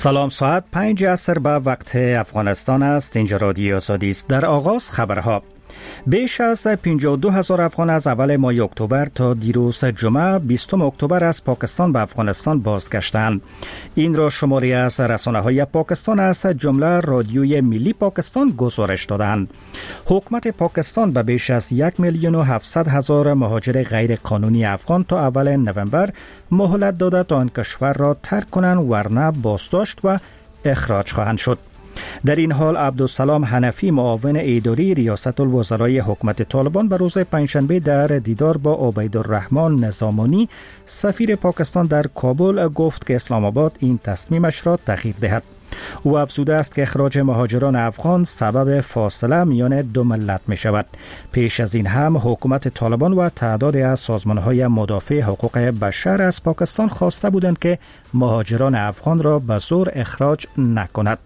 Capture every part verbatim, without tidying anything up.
سلام، ساعت پنج عصر به وقت افغانستان است. اینجا رادیو آزادی است. در آغاز خبرها. بیش از پنجاه و دو هزار افغان از اول ماه اکتبر تا دیروز جمعه بیستم اکتبر از پاکستان به افغانستان بازگشتند. این را شماری از رسانه‌های پاکستان از جمله رادیوی ملی پاکستان گزارش دادند. حکومت پاکستان به بیش از یک میلیون و هفتصد هزار مهاجر غیر قانونی افغان تا اول نوامبر مهلت داده تا آن کشور را ترک کنند، ورنه بازداشت و اخراج خواهند شد. در این حال عبدالسلام حنفی، معاون اداری ریاست الوزرای حکومت طالبان، به روز پنجشنبه در دیدار با عبیدالرحمن نظامانی سفیر پاکستان در کابل گفت که اسلام آباد این تصمیمش را تغییر دهد. او افزوده است که اخراج مهاجران افغان سبب فاصله میان دو ملت می شود. پیش از این هم حکومت طالبان و تعدادی از سازمان‌های مدافع حقوق بشر از پاکستان خواسته بودند که مهاجران افغان را به زور اخراج نکند.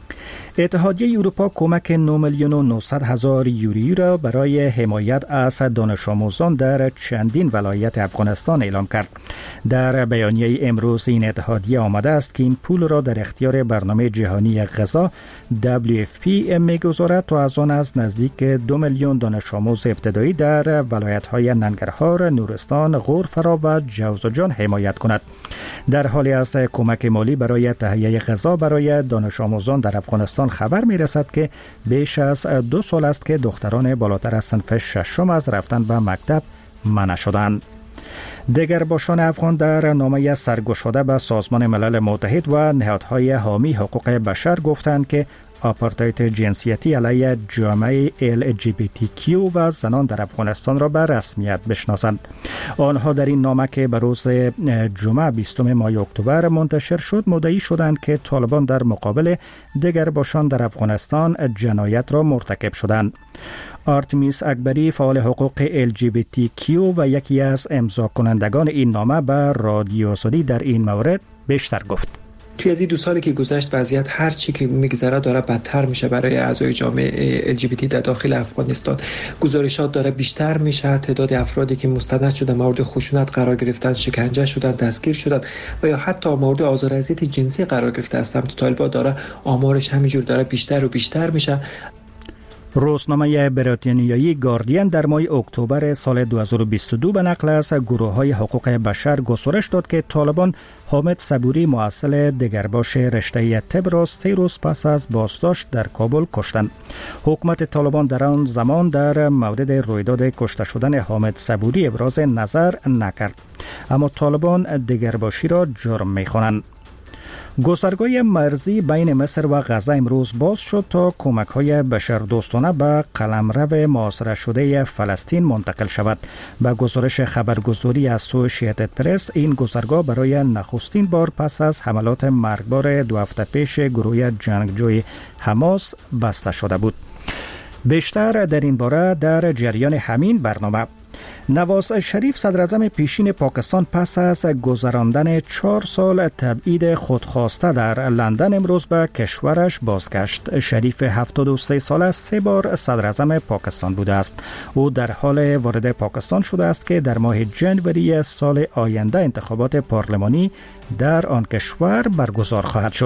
اتحادیه اروپا کمک نه میلیون و نهصد هزار یورویی را برای حمایت از دانش آموزان در چندین ولایت افغانستان اعلام کرد. در بیانیه امروز این اتحادیه آمده است که این پول را در اختیار برنامه جهانی غذا دبلیو اف پی می‌گذارد تا از آن از نزدیک دو میلیون دانش آموز ابتدایی در ولایت‌های ننگرهار، نورستان، غور فرا و جوزجان حمایت کند. در حالی از کمک مالی برای تهیه غذا برای دانش آموزان در افغانستان خبر می رسد که بیش از دو سال است که دختران بالاتر از صنف ششم از رفتن به مکتب منع شدند. دگرباشان افغان در نامه سرگشاده به سازمان ملل متحد و نهادهای حامی حقوق بشر گفتند که آپارتاید جنسیتی علیه جامعه ال جی بی تی کیو و زنان در افغانستان را به رسمیت بشناسند. آنها در این نامه که به روز جمعه بیستم ماه اکتبر منتشر شد مدعی شدند که طالبان در مقابل دگرباشان در افغانستان جنایت را مرتکب شدند. آرتمیس اکبری، فعال حقوق ال جی بی تی کیو و یکی از امضا کنندگان این نامه، به رادیو آزادی در این مورد بیشتر گفت. توی از این دو سالی که گذشت وضعیت هر چی که میگذره داره بدتر میشه برای اعضای جامعه ال جی بی تی در داخل افغانستان. گزارشات داره بیشتر میشه. تعداد افرادی که مستند شده مورد خشونت قرار گرفتن، شکنجه شدن، دستگیر شدن و یا حتی مورد آزار و اذیت جنسی قرار گرفته از سمت طالبان داره آمارش همینجور داره بیشتر و بیشتر میشه. روزنامه بریتانیایی گاردین در ماه اکتبر سال دو هزار و بیست و دو به نقل از گروه‌های حقوق بشر گزارش داد که طالبان حامد صبوری، مؤسس دگرباش رشته طب را سه روز پس از بازداشت در کابل کشتند. حکومت طالبان در آن زمان در مورد رویداد کشته شدن حامد صبوری ابراز نظر نکرد، اما طالبان دگرباشی را جرم می‌خوانند. گذرگاه مرزی بین مصر و غزه امروز باز شد تا کمک‌های بشردوستانه به قلمرو محاصره شده فلسطین منتقل شود. به گزارش خبرگزاری اسوشییتد پرس، این گذرگاه برای نخستین بار پس از حملات مرگبار دو هفته پیش گروه جنگجوی حماس بسته شده بود. بیشتر در این باره در جریان همین برنامه. نواز شریف، صدراعظم پیشین پاکستان، پس از گذراندن چهار سال تبعید خودخواسته در لندن امروز به کشورش بازگشت. شریف هفتاد و سه ساله سه بار صدراعظم پاکستان بوده است. او در حال وارد پاکستان شده است که در ماه ژانویه سال آینده انتخابات پارلمانی در آن کشور برگزار خواهد شد.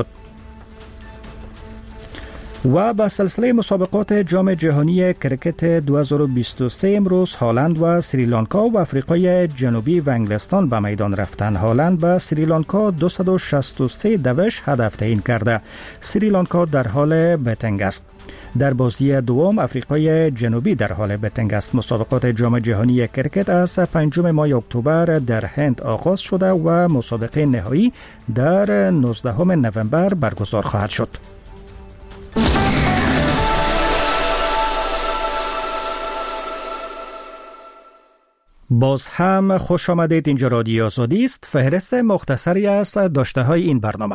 و به سلسله مسابقات جام جهانی کرکت دو هزار و بیست و سه امروز هالند و سریلانکا و افریقای جنوبی و انگلستان به میدان رفتن. هالند به سریلانکا دویست و شصت و سه دوش هدف تعیین کرده. سریلانکا در حال بتنگ است. در بازی دوم افریقای جنوبی در حال بتنگ است. مسابقات جام جهانی کرکت از پنجم ماه اکتبر در هند آغاز شده و مسابقه نهایی در نوزدهم نوامبر برگزار خواهد شد. باز هم خوش آمدید. اینجا رادیو آزادی است. فهرست مختصری از داشته های این برنامه.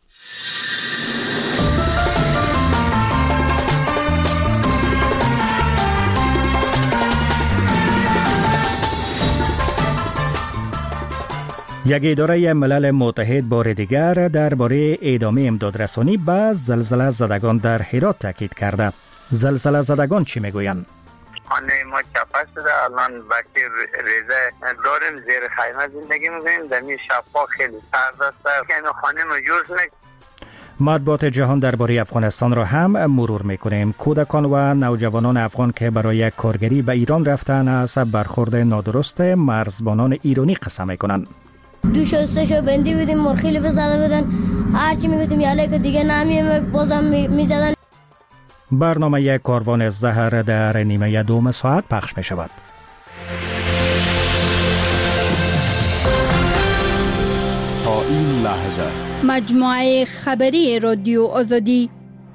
یک اداره ملل متحد بار دیگر درباره ادامه امدادرسانی به زلزله زدگان در هرات تاکید کرده. زلزله زدگان چی میگویند؟ خانه ما چپه شده، الان بکی ریزه داریم، زیر خیمه زندگی میکنیم. در می شبها خیلی سرد است، اینو خانه ما جوش نک. مطبوعات جهان درباره افغانستان را هم مرور میکنیم. کودکان و نوجوانان افغان که برای کارگری به ایران رفتن از برخورد نادرست مرزبانان ایرانی قصه میکنند. دو شو سه شو بندی بودیم، مرخیلی بزده بودن، هرچی میگفتیم یاله که دیگه نمیم بازم میزدن. برنامه کاروان زهر در نیمه دوم ساعت پخش می شود. تا این لحظه مجموعه خبری رادیو آزادی.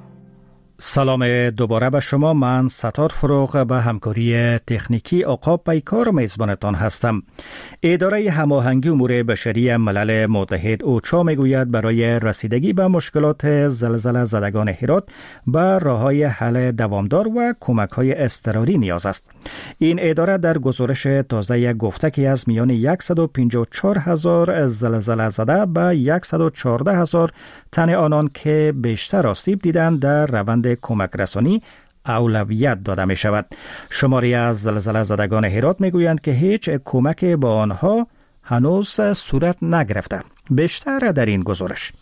سلام دوباره به شما. من ستار فروغ به همکاری تکنیکی عقاب پیکار میزبانتان هستم. اداره هماهنگی امور بشری ملل متحد اوچا میگوید برای رسیدگی به مشکلات زلزله زدگان هرات به راههای حل دوامدار و کمک‌های اضطراری نیاز است. این اداره در گزارش تازه گفته که از میان صد و پنجاه و چهار هزار زلزله زده به صد و چهارده هزار تن آنان که بیشتر آسیب دیدند در روند کمک رسانی اولویت داده می شود. شماری از زلزله زدگان هرات می گویند که هیچ کمک به آنها هنوز صورت نگرفته. بیشتر در این گزارش.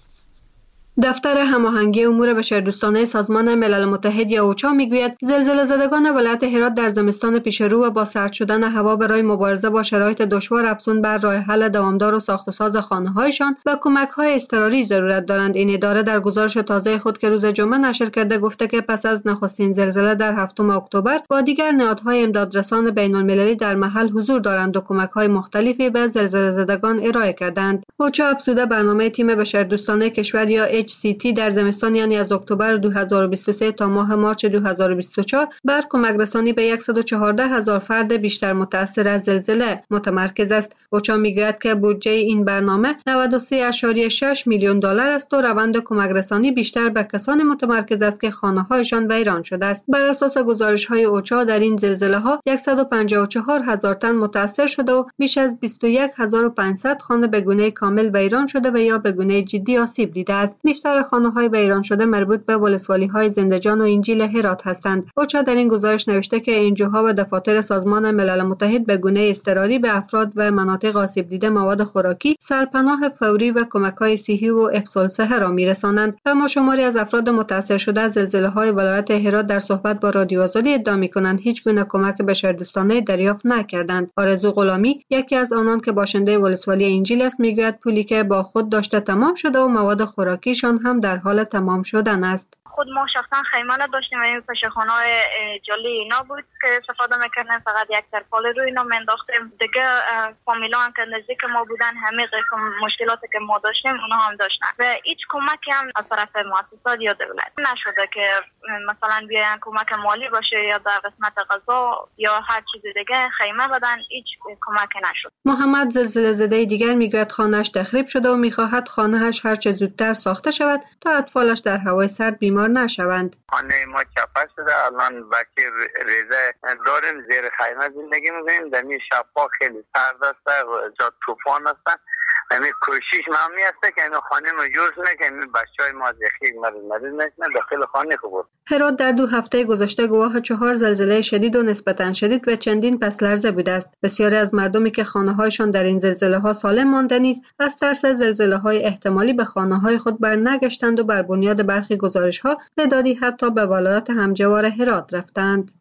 دفتر هماهنگی امور بشردوستانه سازمان ملل متحد یا اوچا میگوید زلزله زدگان ولایت هرات در زمستان پیش رو و با سرد شدن هوا برای مبارزه با شرایط دشوار افزون بر راه حل دوامدار و ساخت و ساز خانه‌هایشان و کمک‌های اضطراری ضرورت دارند. این اداره در گزارش تازه خود که روز جمعه نشر کرده گفته که پس از نخستین زلزله در هفتم اکتبر با دیگر نهادهای امدادرسان بین‌المللی در محل حضور دارند و کمک‌های مختلفی به زلزله زدگان ارائه کردند. اوچا افزوده برنامه تیم بشردوستانه کشور یا اچ سی تی در زمستان یعنی از اکتبر دو هزار و بیست و سه تا ماه مارچ دو هزار و بیست و چهار بر کمک رسانی به صد و چهارده هزار فرد بیشتر متاثر از زلزله متمرکز است. اوچا میگوید که بودجه این برنامه نود و سه ممیز شش میلیون دلار است و روند کمک رسانی بیشتر به کسانی متمرکز است که خانه‌هایشان ویران شده است. بر اساس گزارش‌های اوچا در این زلزله‌ها صد و پنجاه و چهار هزار تن متاثر شده و بیش از بیست و یک هزار و پانصد خانه به گونه کامل ویران شده و یا به گونه جدی آسیب دیده است. بیشتر خانه‌های ویران شده مربوط به ولسوالی‌های زنده‌جان و انجیل هرات هستند. اوچا در این گزارش نوشته که انجیوها و دفاتر سازمان ملل متحد به گونه اضطراری به افراد و مناطق آسیب دیده مواد خوراکی، سرپناه فوری و کمک‌های صحی و افضال صحه را می‌رسانند. اما شماری از افراد متاثر شده از زلزله‌های ولایت هرات در صحبت با رادیو آزادی ادعا می‌کنند هیچ گونه کمک بشردوستانه دریافت نکردند. آرزو غلامی یکی از آنان که باشنده ولسوالی انجیل است می‌گوید پولی که با خود داشته تمام شده و مواد خوراکیشان هم در حال تمام شدن است. خود ما شخصا خیمه نداشتیم و این پشخانه‌های جلی اینا بود که استفاده میکردن، فقط یک ترپال روی اینا منداختیم. دیگه فامیلا هم که نزدیک ما بودن همه قسم مشکلاتی که ما داشتیم اونا هم داشتن و هیچ کمکی هم از طرف مؤسسات یا دولت نشده که مثلا بیاین کمک مالی باشه یا در قسمت غذا یا هر چیز دیگه خیمه بدن. هیچ کمکی نشد. محمد زلزله زده دیگر میگوید خانه‌اش تخریب شده و میخواهد خانه‌اش هر چه زودتر ساخته شود تا اطفالش در هوای سرد بیمار نشوند. خانه ما چپه شده، الان بکی ریزه داریم، زیر خیمه زندگی میکنیم. دمی شبا خیلی سرد است و جا طوفان است. همین کوشش مامی است که این خانه ما جور کنه که این بچهای ما زخیق مریض مریض نشن داخل خانه خوب. هرات در دو هفته گذشته گواه چهار زلزله شدید و نسبتاً شدید و چندین پس لرزه بوده است. بسیاری از مردمی که خانه‌هایشان در این زلزله‌ها سالم مانده نیز از ترس زلزله‌های احتمالی به خانه‌های خود برنگشتند و بر بنیاد برخی گزارش‌ها تعدادی حتی به ولایت همجوار هرات رفتند.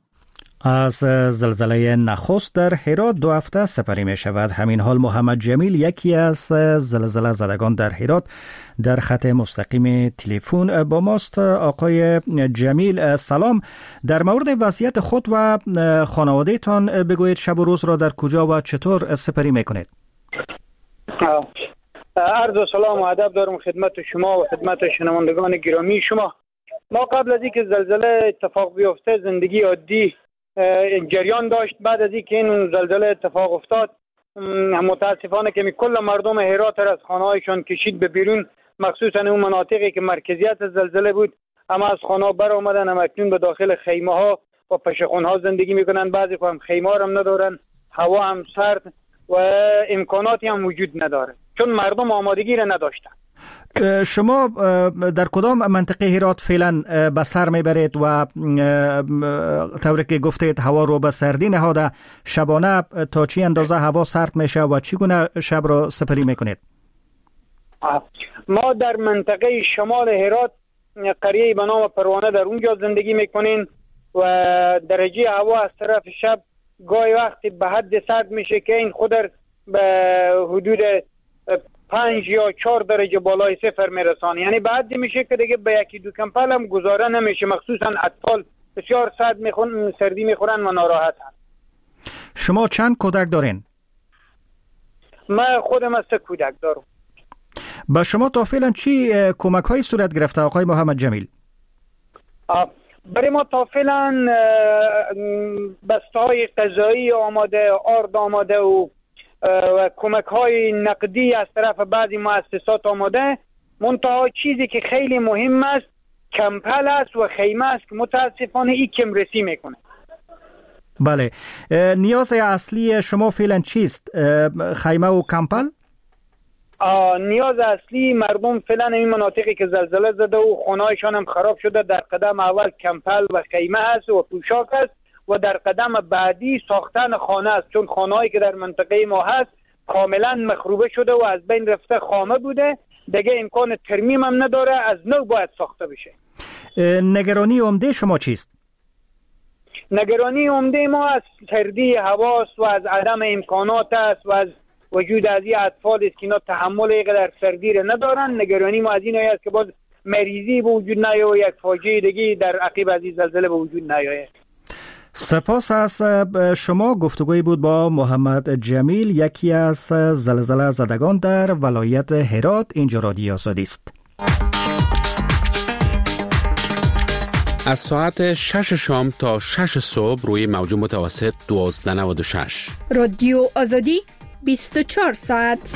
از زلزله نخست در هرات دو هفته سپری می شود. همین حال محمد جمیل یکی از زلزله زدگان در هرات در خط مستقیم تلفن با ماست. آقای جمیل سلام، در مورد وضعیت خود و خانواده تان بگویید شب و روز را در کجا و چطور سپری می کنید؟ عرض و سلام و ادب دارم خدمت شما و خدمت شنوندگان گرامی شما. ما قبل از اینکه زلزله اتفاق بیفته زندگی عادی جریان داشت. بعد از اینکه این زلزله اتفاق افتاد متاسفانه که کل مردم هرات از خانه‌هایشان کشید به بیرون، مخصوصا اون مناطقی که مرکزیت زلزله بود. اما از خانه بر آمدن، هم اکنون به داخل خیمه ها و پشخانه ها زندگی میکنن. بعضی هم خیمه هم ندارن، هوا هم سرد و امکاناتی هم وجود نداره چون مردم آمادگی را نداشتن. شما در کدام منطقه هرات فعلا به سر میبرید و طوری که گفتید هوا رو به سردی نهاده، شبانه تا چی اندازه هوا سرد میشه و چگونه شب را سپری میکنید؟ ما در منطقه شمال هرات قریه به نام پروانه در اونجا زندگی میکنیم و درجه هوا از طرف شب گاهی وقتی به حد سرد میشه که این خود به حدود پنج یا چهار درجه بالای صفر میرسانه. یعنی به حدی میشه که دیگه به یکی دو کمپل هم گذاره نمیشه، مخصوصا اطفال بسیار سرد میخورن، سردی میخورن و ناراحتن. شما چند کودک دارین؟ من خودم از سه کودک دارم. با شما تا فعلا چی کمک های صورت گرفته آقای محمد جمیل؟ برای ما تا فعلا بسته های غذایی آماده، آرد آماده و, و کمک های نقدی از طرف بعضی مؤسسات آماده. منتها چیزی که خیلی مهم است کمپل است و خیمه است که متاسفانه این کم رسی میکنه. بله، نیاز اصلی شما فعلا چیست؟ خیمه و کمپل؟ نیاز اصلی مردم فعلا این مناطقی که زلزله زده و خانه‌هایشان هم خراب شده در قدم اول کمپل و خیمه است و پوشاک است و در قدم بعدی ساختن خانه است، چون خانه‌هایی که در منطقه ما هست کاملا مخروبه شده و از بین رفته، خامه بوده، دیگه امکان ترمیم هم نداره، از نو باید ساخته بشه. نگرانی عمده شما چیست؟ نگرانی عمده ما از سردی هواست و از عدم امکانات است و از وجود از این اطفال است که اینا تحمل اینقدر سردی را ندارن. نگرانی ما از این است که باز مریضی به وجود نیاید و یک فاجعه دیگه در عقب از این زلزله به وجود نیاید. سپاس از شما. گفتگوی بود با محمد جمیل، یکی از زلزله زدگان در ولایت هرات. اینجا رادیو آزادی است. از ساعت شش شام تا شش صبح روی موج متوسط دوازده نود و شش. رادیو آزادی بیست و چهار ساعت.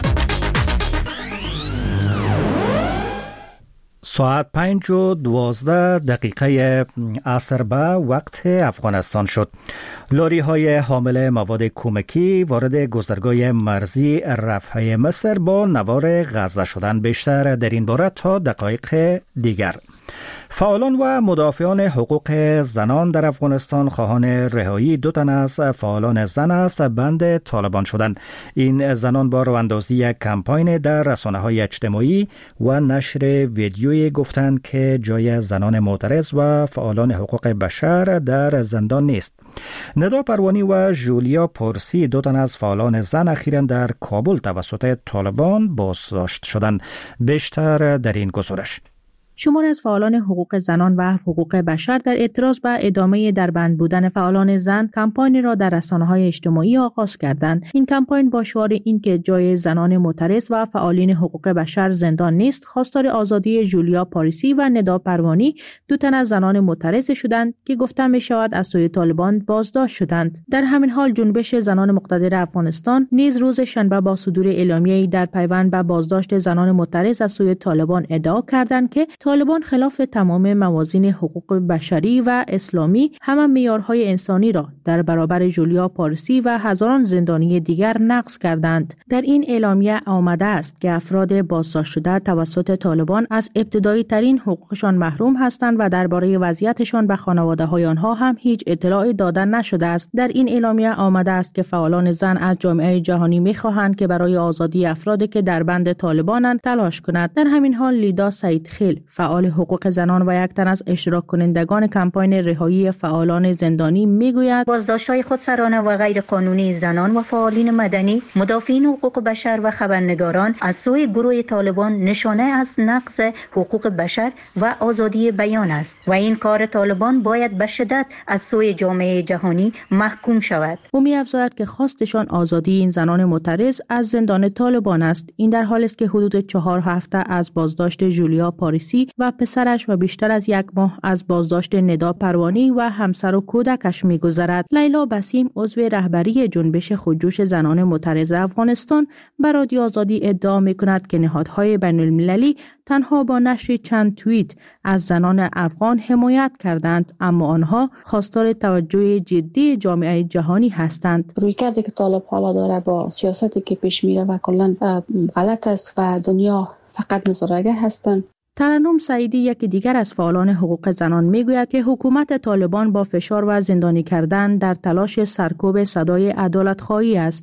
ساعت پنج و دوازده دقیقه عصر به وقت افغانستان شد. لاری های حامل مواد کمکی وارد گذرگاه مرزی رفح مصر با نوار غزه شدن. بیشتر در این باره تا دقایق دیگر. فعالان و مدافعان حقوق زنان در افغانستان خواهان رهایی دو تن از فعالان زن از بند طالبان شدند. این زنان با رواندازی یک کمپاین در رسانه‌های اجتماعی و نشر ویدیویی گفتند که جای زنان معترض و فعالان حقوق بشر در زندان نیست. ندا پروانی و جولیا پورسی دو تن از فعالان زن اخیراً در کابل توسط طالبان بازداشت شدند. بیشتر در این گزارش. شمار از فعالان حقوق زنان و حقوق بشر در اعتراض به ادامه در بند بودن فعالان زن کمپاین را در رسانه‌های اجتماعی آغاز کردند. این کمپاین با شعار این که جای زنان معترض و فعالین حقوق بشر زندان نیست، خواستار آزادی جولیا پاریسی و ندا پروانی دو تن از زنان معترض شدند که گفته می شود از سوی طالبان بازداشت شدند. در همین حال جنبش زنان مقتدر افغانستان نیز روز شنبه با صدور اعلامیه‌ای در پیوند به بازداشت زنان معترض از سوی طالبان ادعا کردند که طالبان خلاف تمام موازین حقوق بشری و اسلامی هم معیارهای انسانی را در برابر جولیا پارسی و هزاران زندانی دیگر نقض کردند. در این اعلامیه آمده است که افراد بازداشت شده توسط طالبان از ابتدایی ترین حقوقشان محروم هستند و درباره وضعیتشان به خانواده‌های آنها هم هیچ اطلاعی داده نشده است. در این اعلامیه آمده است که فعالان زن از جامعه جهانی می‌خواهند که برای آزادی افرادی که در بند طالبانند تلاش کند. در همین حال لیدا سعیدخیل فعال حقوق زنان و یک تن از اشتراک کنندگان کمپاین رهایی فعالان زندانی میگوید بازداشت‌های خودسرانه و غیر قانونی زنان و فعالین مدنی، مدافعین حقوق بشر و خبرنگاران از سوی گروه طالبان نشانه از نقض حقوق بشر و آزادی بیان است و این کار طالبان باید به شدت از سوی جامعه جهانی محکوم شود. او می‌افزاید که خواستشان آزادی این زنان معترض از زندان طالبان است. این در حالی است که حدود چهار هفته از بازداشت جولیا پاریسی و پسرش و بیشتر از یک ماه از بازداشت ندا پروانی و همسر و کودکش می‌گذرد. لیلا بسیم عضو رهبری جنبش خودجوش زنان معترض افغانستان بر رادیو آزادی ادعا می‌کند که نهادهای بین‌المللی تنها با نشر چند توییت از زنان افغان حمایت کردند، اما آنها خواستار توجه جدی جامعه جهانی هستند. رویکردی که طالب حالا داره با سیاستی که پیش میره و کلاً غلط است و دنیا فقط نظاره‌گر هستند. ترنم سعیدی یکی دیگر از فعالان حقوق زنان میگوید که حکومت طالبان با فشار و زندانی کردن در تلاش سرکوب صدای عدالت‌خواهی است.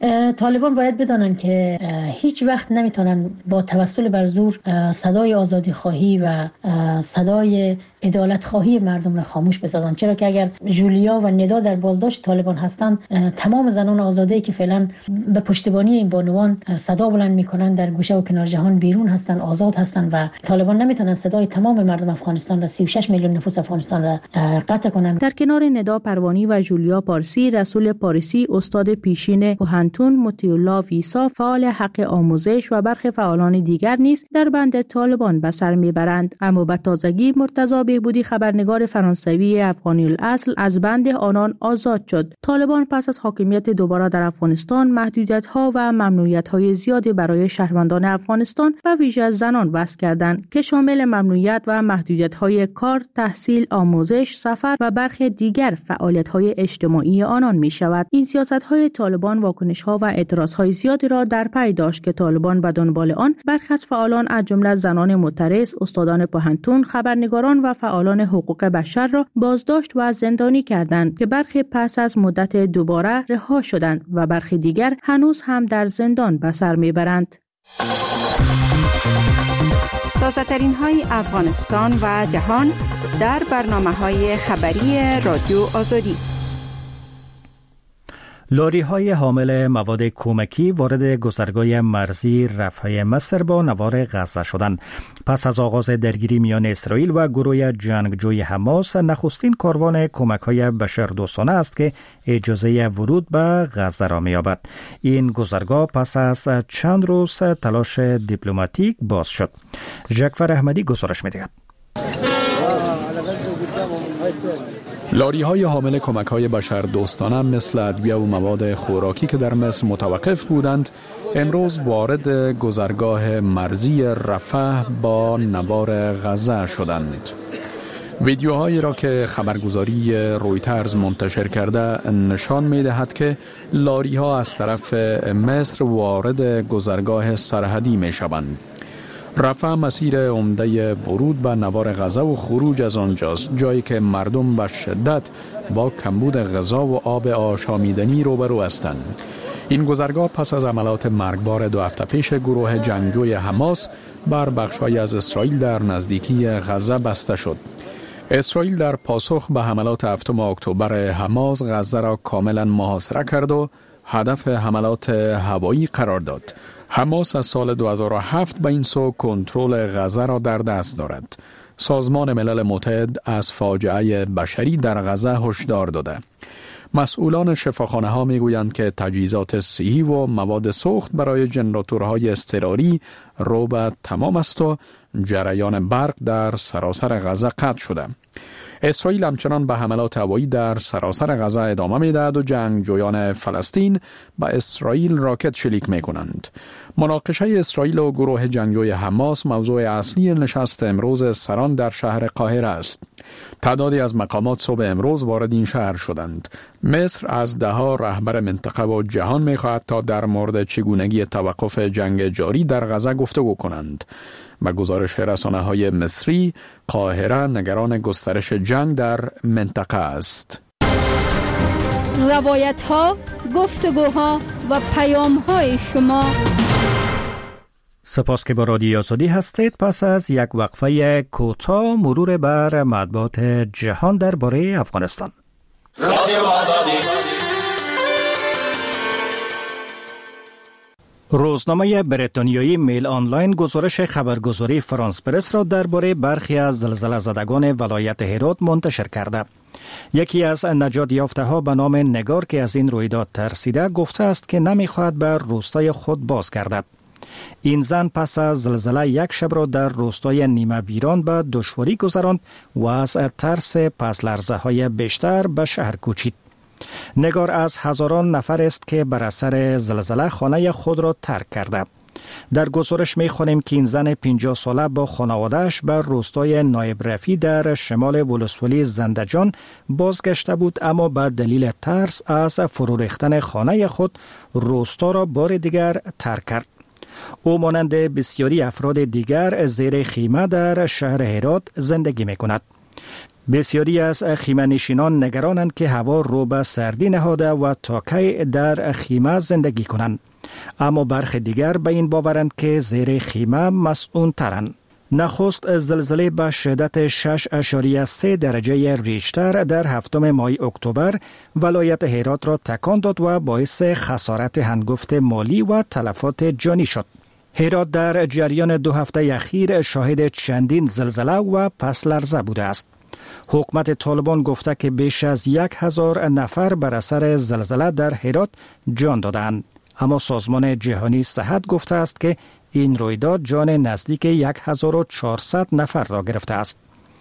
طالبان باید بدانند که هیچ وقت نمیتونن با توسل بر زور صدای آزادی خواهی و صدای عدالت خواهی مردم را خاموش بسازند، چرا که اگر جولیا و ندا در بازداشت طالبان هستند، تمام زنان آزاده‌ای که فعلا به پشتیبانی این بانوان صدا بلند میکنند در گوشه و کنار جهان بیرون هستند، آزاد هستند و طالبان نمیتونن صدای تمام مردم افغانستان را، سی و شش میلیون نفوس افغانستان را قطع کنند. در کنار ندا پروانی و جولیا پارسی، رسول پارسی استاد پیشین کهنتون، مطیع‌الله ویسا فعال حق آموزش و برخی فعالان دیگر نیز در بند طالبان به سر میبرند. اما به تازگی مرتضی بهبودی خبرنگار فرانسوی افغانی الاصل از بند آنان آزاد شد. طالبان پس از حاکمیت دوباره در افغانستان محدودیت‌ها و ممنوعیت‌های زیادی برای شهروندان افغانستان و ویژه زنان وضع کردند که شامل ممنوعیت و محدودیت‌های کار، تحصیل، آموزش، سفر و برخی دیگر فعالیت‌های اجتماعی آنان می‌شود. این سیاست‌های طالبان واکنش‌ها و اعتراض‌های زیادی را در پی داشت که طالبان به دنبال آن برخی از فعالان از جمله زنان معترض، استادان پوهنتون، خبرنگاران و فعالان حقوق بشر را بازداشت و زندانی کردند که برخی پس از مدت دوباره رها شدند و برخی دیگر هنوز هم در زندان به سر میبرند. تازه ترین های افغانستان و جهان در برنامه های خبری رادیو آزادی. لاری های حامل مواد کمکی وارد گذرگاه مرزی رفح مصر با نوار غزه شدند. پس از آغاز درگیری میان اسرائیل و گروه جنگجوی حماس، نخستین کاروان کمک های بشردوستانه است که اجازه ورود به غزه را می‌یابد. این گذرگاه پس از چند روز تلاش دیپلماتیک باز شد. جعفر احمدی گزارش می‌دهد. لاری های حامل کمک های بشر دوستانه مثل ادویه و مواد خوراکی که در مصر متوقف بودند، امروز وارد گذرگاه مرزی رفح با نوار غزه شدند. ویدیوهایی را که خبرگزاری رویترز منتشر کرده نشان می دهد که لاری ها از طرف مصر وارد گذرگاه سرحدی می شوند. رفح مسیر عمده ورود به نوار غزه و خروج از آنجاست، جایی که مردم به شدت با کمبود غذا و آب آشامیدنی روبرو هستند. این گذرگاه پس از عملیات مرگبار دو هفته پیش گروه جنگجوی حماس بر بخش‌های از اسرائیل در نزدیکی غزه بسته شد. اسرائیل در پاسخ به حملات هفتم اکتبر حماس غزه را کاملا محاصره کرد و هدف حملات هوایی قرار داد. حماس از سال دو هزار و هفت به این سو کنترل غزه را در دست دارد. سازمان ملل متحد از فاجعه بشری در غزه هشدار داده. مسئولان شفاخانه ها می گویند که تجهیزات صحی و مواد سوخت برای جنراتورهای اضطراری رو به تمام است و جریان برق در سراسر غزه قطع شده. اسرائیل همچنان به حملات هوایی در سراسر غزه ادامه می‌دهد و جنگجویان فلسطین به اسرائیل راکت شلیک می‌کنند. مناقشه اسرائیل و گروه جنگجوی حماس موضوع اصلی نشست امروز سران در شهر قاهره است. تعدادی از مقامات صبح امروز وارد این شهر شدند. مصر از دهها رهبر منطقه و جهان می‌خواهد تا در مورد چگونگی توقف جنگ جاری در غزه گفتگو کنند. با گزارش رسانه‌های مصری، قاهره نگران گسترش جنگ در منطقه است. روایت‌ها، گفتگوها و پیام‌های شما. سپاس که با رادیو آزادی هستید. پس از یک وقفه کوتاه مرور بر مطبوعات جهان درباره افغانستان. رادیو آزادی. روزنامه بریتانیایی میل آنلاین گزارش خبرگزاری فرانس پرس را درباره برخی از زلزله زدگان ولایت هرات منتشر کرده. یکی از نجات یافته ها به نام نگار که از این رویداد ترسیده گفته است که نمیخواهد به روستای خود بازگردد. این زن پس از زلزله یک شب را در روستای نیمه ویران به دشواری گذراند و از ترس پس لرزه های بیشتر به شهر کوچید. نگار از هزاران نفر است که بر اثر زلزله خانه خود را ترک کرده. در گزارش می خوانیم که این زن پنجاه ساله با خانواده‌اش به روستای نایب رفیع در شمال ولسوالی زندجان بازگشته بود، اما به دلیل ترس از فرو ریختن خانه خود روستا را بار دیگر ترک کرد. او مانند بسیاری افراد دیگر زیر خیمه در شهر هرات زندگی می کند. بسیاری از خیمه نشینان نگرانند که هوا رو به سردی نهاده و تا کی در خیمه زندگی کنند. اما برخی دیگر به این باورند که زیر خیمه مسئول ترند. نخست زلزله به شدت شش اشاریه سه درجه ریشتر در هفتم ماه اکتبر ولایت هرات را تکان داد و باعث خسارت هنگفت مالی و تلفات جانی شد. هرات در جریان دو هفته اخیر شاهد چندین زلزله و پس لرزه بوده است. حکومت طالبان گفته که بیش از یک هزار نفر بر اثر زلزله در هرات جان دادند. اما سازمان جهانی صحت گفته است که این رویداد جان نزدیک هزار و چهارصد نفر را گرفته است.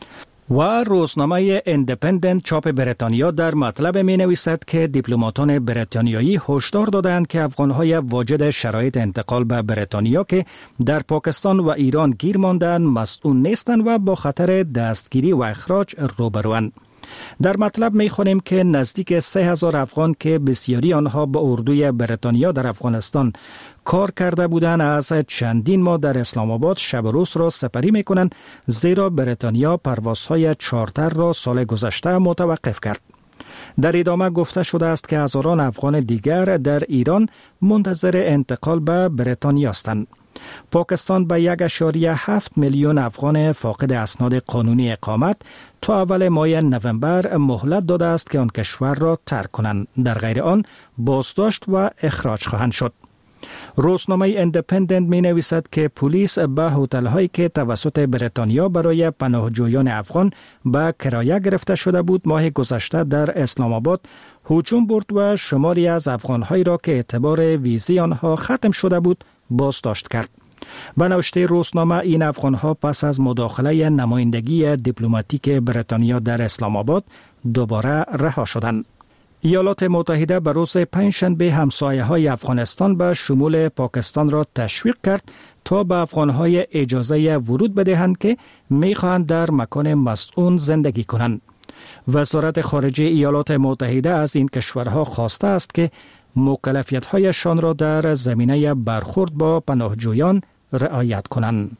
و روزنامه اندپندنت چاپ بریتانیا در مطلب می نویسد که دیپلماتان بریتانیایی هشدار دادند که افغانهای واجد شرایط انتقال به بریتانیا که در پاکستان و ایران گیر ماندند مسئول نیستند و با خطر دستگیری و اخراج روبروند. در مطلب می خوانیم که نزدیک سه هزار افغان که بسیاری آنها با اردوی بریتانیا در افغانستان کار کرده بودند از چندین ماه در اسلام آباد شب و روز را سپری می کنند، زیرا بریتانیا پروازهای چارتر را سال گذشته متوقف کرد. در ادامه گفته شده است که هزاران افغان دیگر در ایران منتظر انتقال به بریتانیا هستند. پاکستان به یک اشاریه هفت میلیون افغان فاقد اسناد قانونی اقامت تا اول ماه نوامبر مهلت داده است که آن کشور را ترک کنند. در غیر آن بازداشت و اخراج خواهند شد. روزنامه اندپندنت می نویسد که پلیس به هتل هایی که توسط بریتانیا برای پناهجویان افغان به کرایه گرفته شده بود ماه گذشته در اسلام آباد هجوم برد و شماری از افغان هایی را که اعتبار ویزی آنها ختم شده بود بازداشت کرد. به نوشته روزنامه این افغان ها پس از مداخله نمایندگی دیپلماتیک بریتانیا در اسلام آباد دوباره رها شدند. ایالات متحده به روز پنجشنبه همسایه های افغانستان به شمول پاکستان را تشویق کرد تا به افغان های اجازه ورود بدهند که می خواهند در مکان مسئول زندگی کنند. وزارت خارجه ایالات متحده از این کشورها خواسته است که مکلفیت هایشان را در زمینه برخورد با پناهجویان رعایت کنند.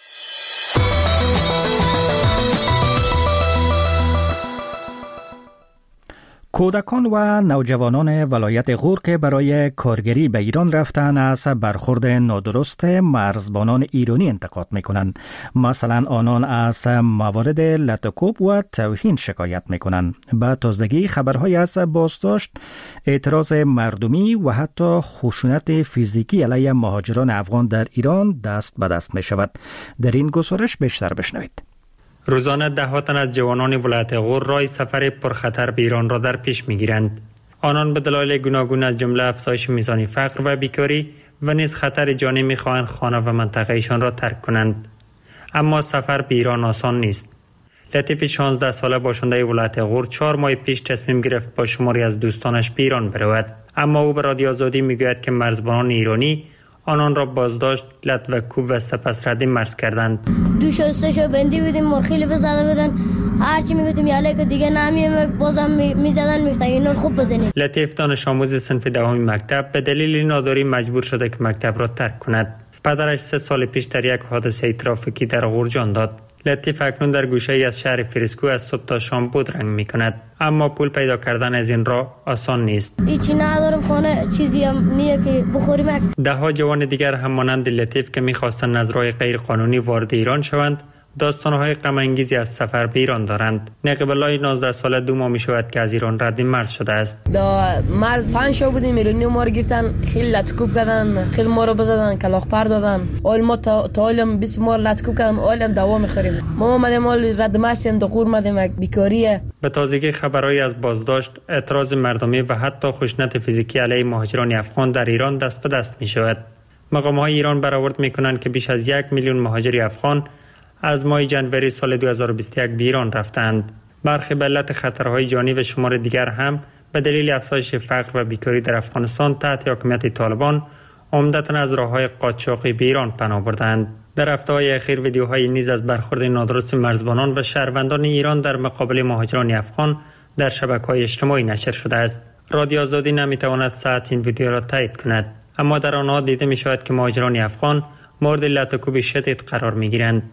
کودکان و نوجوانان ولایت غور که برای کارگری به ایران رفتن از برخورد نادرست مرزبانان ایرانی انتقاد میکنند. مثلا آنان از موارد لطکوب و توهین شکایت میکنند. به تازگی خبرهای از بازداشت، اعتراض مردمی و حتی خشونت فیزیکی علیه مهاجران افغان در ایران دست به دست می شود. در این گزارش بیشتر بشنوید. روزانه ده ها تن از جوانان ولایت غور راه سفر پرخطر به ایران را در پیش می‌گیرند. آنان به دلایل گوناگون از جمله افزایش میزان فقر و بیکاری و نیز خطر جانی می‌خواهند خانه و منطقه‌شان را ترک کنند. اما سفر به ایران آسان نیست. لطیف شانزده ساله باشنده ولایت غور چهار ماه پیش تصمیم گرفت با شماری از دوستانش به ایران برود. اما او به رادیو آزادی میگوید که مرزبانان ایرانی آنان را بازداشت، لط و کوب و سپس ردی مرز کردند. دو شو سه شو بندی بودیم، مرخیلی بزده بودن، هرچی میگفتیم یاله که دیگه نمیه بازم میزدن میفتن اینو خوب بزنید. لطیف دانش آموز صنف دهم مکتب به دلیل ناداری مجبور شده که مکتب را ترک کند. پدرش سه سال پیش در یک حادثه ترافیکی در غور جان داد. لطیف اکنون در گوشه ای از شهر فریسکو از صبح تا شام بودرنگ می کند. اما پول پیدا کردن از این راه آسان نیست. هیچی ندارم، خانه چیزی هم نیه که بخوریم. ده ها جوان دیگر هم مانند لطیف که می‌خواستند از راه غیر قانونی وارد ایران شوند، داستان‌های غم انگیزی از سفر به ایران دارند. نقیب الله نوزده ساله دو ماه می‌شود که از ایران رد مرز شده است. دا مرز پنج شو بودیم، ایرانی ما رو گرفتن، خیلی لطکوب کردن، خیلی ما رو بزدن، کلاغ پر دادن. اول ما تا تعالیم بیست ما لطکوب کردن، اولم دوا می‌خوریم. ما اومدیم اول رد مرز دو خور اومدیم بیکاریه. به تازگی خبرهای از بازداشت، اعتراض مردمی و حتی خشونت فیزیکی علیه مهاجران افغان در ایران دست به دست می‌شود. مقام‌های ایران برآورد می‌کنند که بیش از یک میلیون مهاجر افغان از ماه جنوری سال دو هزار و بیست و یک به ایران رفتند. برخی به علت خطرهای جانی و شمار دیگر هم به دلیل افزایش فقر و بیکاری در افغانستان تحت حاکمیت طالبان عمدتاً از راه‌های قاچاقی به ایران پناه بردند. در هفته‌های اخیر ویدیوهای نیز از برخورد نادرست مرزبانان و شهروندان ایران در مقابل مهاجران افغان در شبکه‌های اجتماعی نشر شده است. رادیو آزادی نمی‌تواند صحت این ویدیو را تایید کند، اما در آنها دیده می‌شود که مهاجران افغان مورد لطکوب شدید قرار می‌گیرند.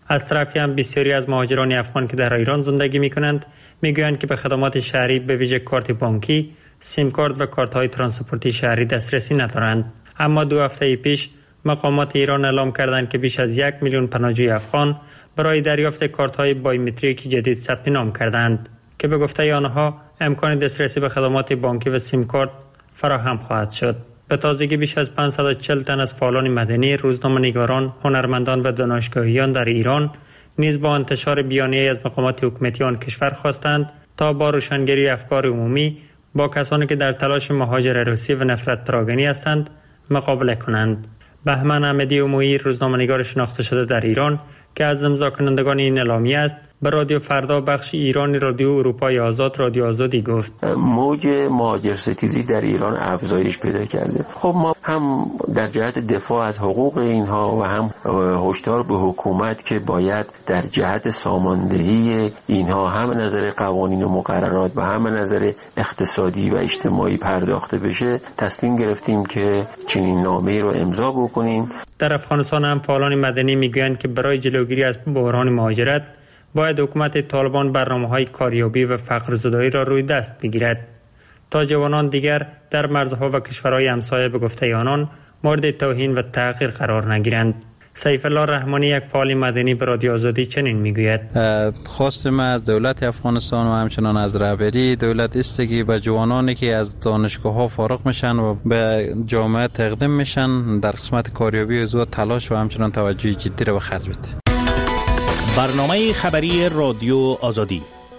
از طرفی هم بسیاری از مهاجران افغان که در ایران زندگی می‌کنند میگویند که به خدمات شهری به ویژه کارت بانکی، سیم کارت و کارت‌های ترانسپورتی شهری دسترسی ندارند. اما دو هفته پیش مقامات ایران اعلام کردند که بیش از یک میلیون پناهجوی افغان برای دریافت کارت‌های بایومتریک جدید ثبت نام کردند که به گفته آنها امکان دسترسی به خدمات بانکی و سیم کارت فراهم خواهد شد. به تازگی بیش از پانصد و چهل تن از فعالان مدنی، روزنامه‌نگاران، هنرمندان و دانشگاهیان در ایران نیز با انتشار بیانیه از مقامات حکومتی آن کشور خواستند تا با روشنگری افکار عمومی با کسانی که در تلاش مهاجر روسی و نفرت پراگنی هستند مقابله کنند. بهمن احمدی امویی، روزنامه‌نگار شناخته شده در ایران که از امضا کنندگان این اعلامیه است، به رادیو فردا بخش ایرانی رادیو اروپای آزاد رادیو آزادی گفت موج مهاجر ستیزی در ایران افزایش پیدا کرده. خب ما هم در جهت دفاع از حقوق اینها و هم هشدار به حکومت که باید در جهت ساماندهی اینها هم نظر قوانین و مقررات و هم نظر اقتصادی و اجتماعی پرداخته بشه تصمیم گرفتیم که چنین نامه‌ای رو امضا بکنیم. در افغانستان هم فعالان مدنی میگویند که برای جلوگیری از بحران مهاجرت باید حکومت طالبان برنامه‌های کاریابی و فقرزدایی را روی دست بگیرد تا جوانان دیگر در مرزها و کشورهای همسایه به گفته آنان مورد توهین و تحقیر قرار نگیرند. سیف الله رحمانی، یک فعال مدنی، به رادیو آزادی چنین میگوید: خواست ما از دولت افغانستان و همچنان از رهبری دولت است که به جوانانی که از دانشگاه‌ها فارغ میشن و به جامعه تقدیم میشن در قسمت کاریابی و زود تلاش و همچنان توجه جدی را به خرج بده. برنامه خبری رادیو آزادی.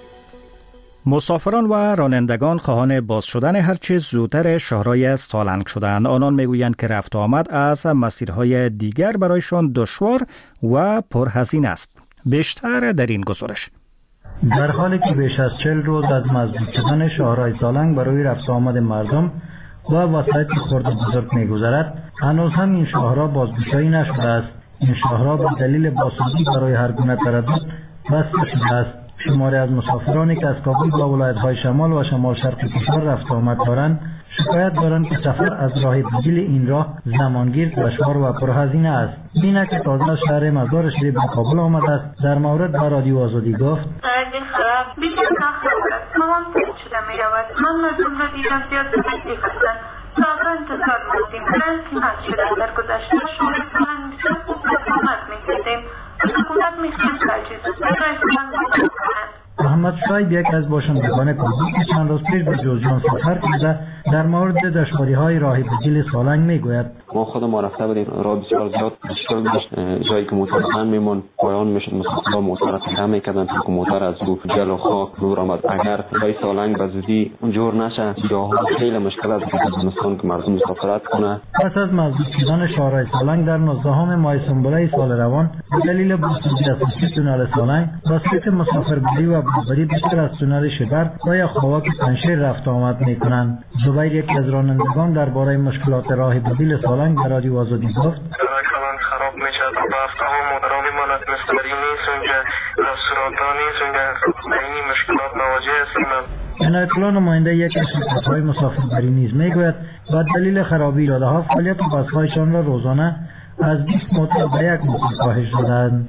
مسافران و رانندگان خواهان باز شدن هرچه زودتر شاهرای سالنگ شدند. آنان میگویند که رفت و آمد از مسیرهای دیگر برایشان دشوار و پرهزینه است. بیشتر در این گزارش. در حالی که بیش از چهل روز از مضبوط شدن شاهرای سالنگ برای رفت و آمد مردم و وسایط خرد و بزرگ میگذرد، هنوز هم این شاهرا بازگشایی نشده است. این شاهرا به دلیل بازسازی برای هر گونه تردد بسته شده است. شماری از مسافرانی که از کابل به ولایت‌های شمال و شمال شرق کشور رفت آمد دارند شکایت دارند که سفر از راه بدیل این راه زمانگیر، دشوار و پرهزینه است. بینا که تازه از شهر مزار شریف به کابل آمده است، در مورد با رادیو آزادی گفت: این خراب بیشتر نخواهد است. تمام شده می رود. من مردم را دیدم زیاد به تکلیف هستند. ساعتا انتظار کردیم. رنسیمت شده در گذشته شماری سالن نسبت به حکومت می کردیم. حکومت می خواهد تجهیز است. محمد شایب، یک از باشندگان کابل که چند روز پیش به جوزجان سفر کرده، در مورد دشواری‌های راه بدیل سالنگ میگوید: ما خودم ما رفته بودیم، راه بسیار زیاد مشکل داشت. جایی که موتور بند میمون پایان میشد، مسافرها موتور را پیدا میکردن که موتور از رو جل و خاک دور آمد. اگر راه سالنگ به زودی جور نشه، جاها خیلی مشکل است که زمستان که مردم مسافرت کنه. پس از مضبوط شدن شاهرای سالنگ در نوزدهم ماه سنبله سال روان، به دلیل بازسازی اساسی تونل سالنگ، وسایط مسافربری و بازبری بیشتر از تونل شبر و یا خواک پنشیر رفت آمد میکنند. زبیر، یکی از رانندگان، درباره مشکلات راه بدیل سالنگ در رادیو آزادی گفت: راه سالنگ خراب میشه، با افتها مدرا میماند، مستری نیست اونجا، رستوران‌ها نیست اونجا، این مشکلات مواجه هستیم. عنایت الله، نماینده یک از شرکت‌های مسافربری نیز میگوید با دلیل خرابی داده‌ها فعالیت بس‌هایشان را روزانه از بیست موتور به یک موتور کاهش دادند.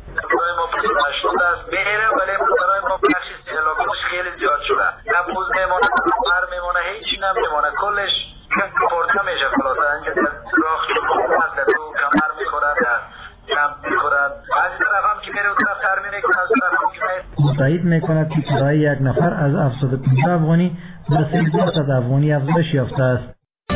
خیلی زیاد شده. نه بوز میمونه، بر میمونه، هیچی نمیمونه، کلش پرده میشه. خلاصه اینجا راه شد تو کمر میخوره، کم میخوره. از این طرف هم که میره اون طرف ترمینه کنه، از طرف هم که میره تایید میکند که کرایه یک نفر از هفتصد و پنجاه افغانی به سیصد افغانی افزایش یافته است.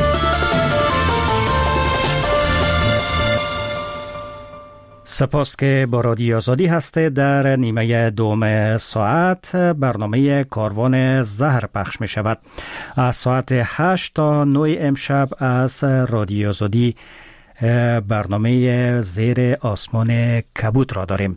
سپاس که با رادیو آزادی هسته. در نیمه دوم ساعت برنامه کاروان زهر پخش می شود. از ساعت هشت تا نه امشب از رادیو آزادی برنامه زیر آسمان کبوت را داریم.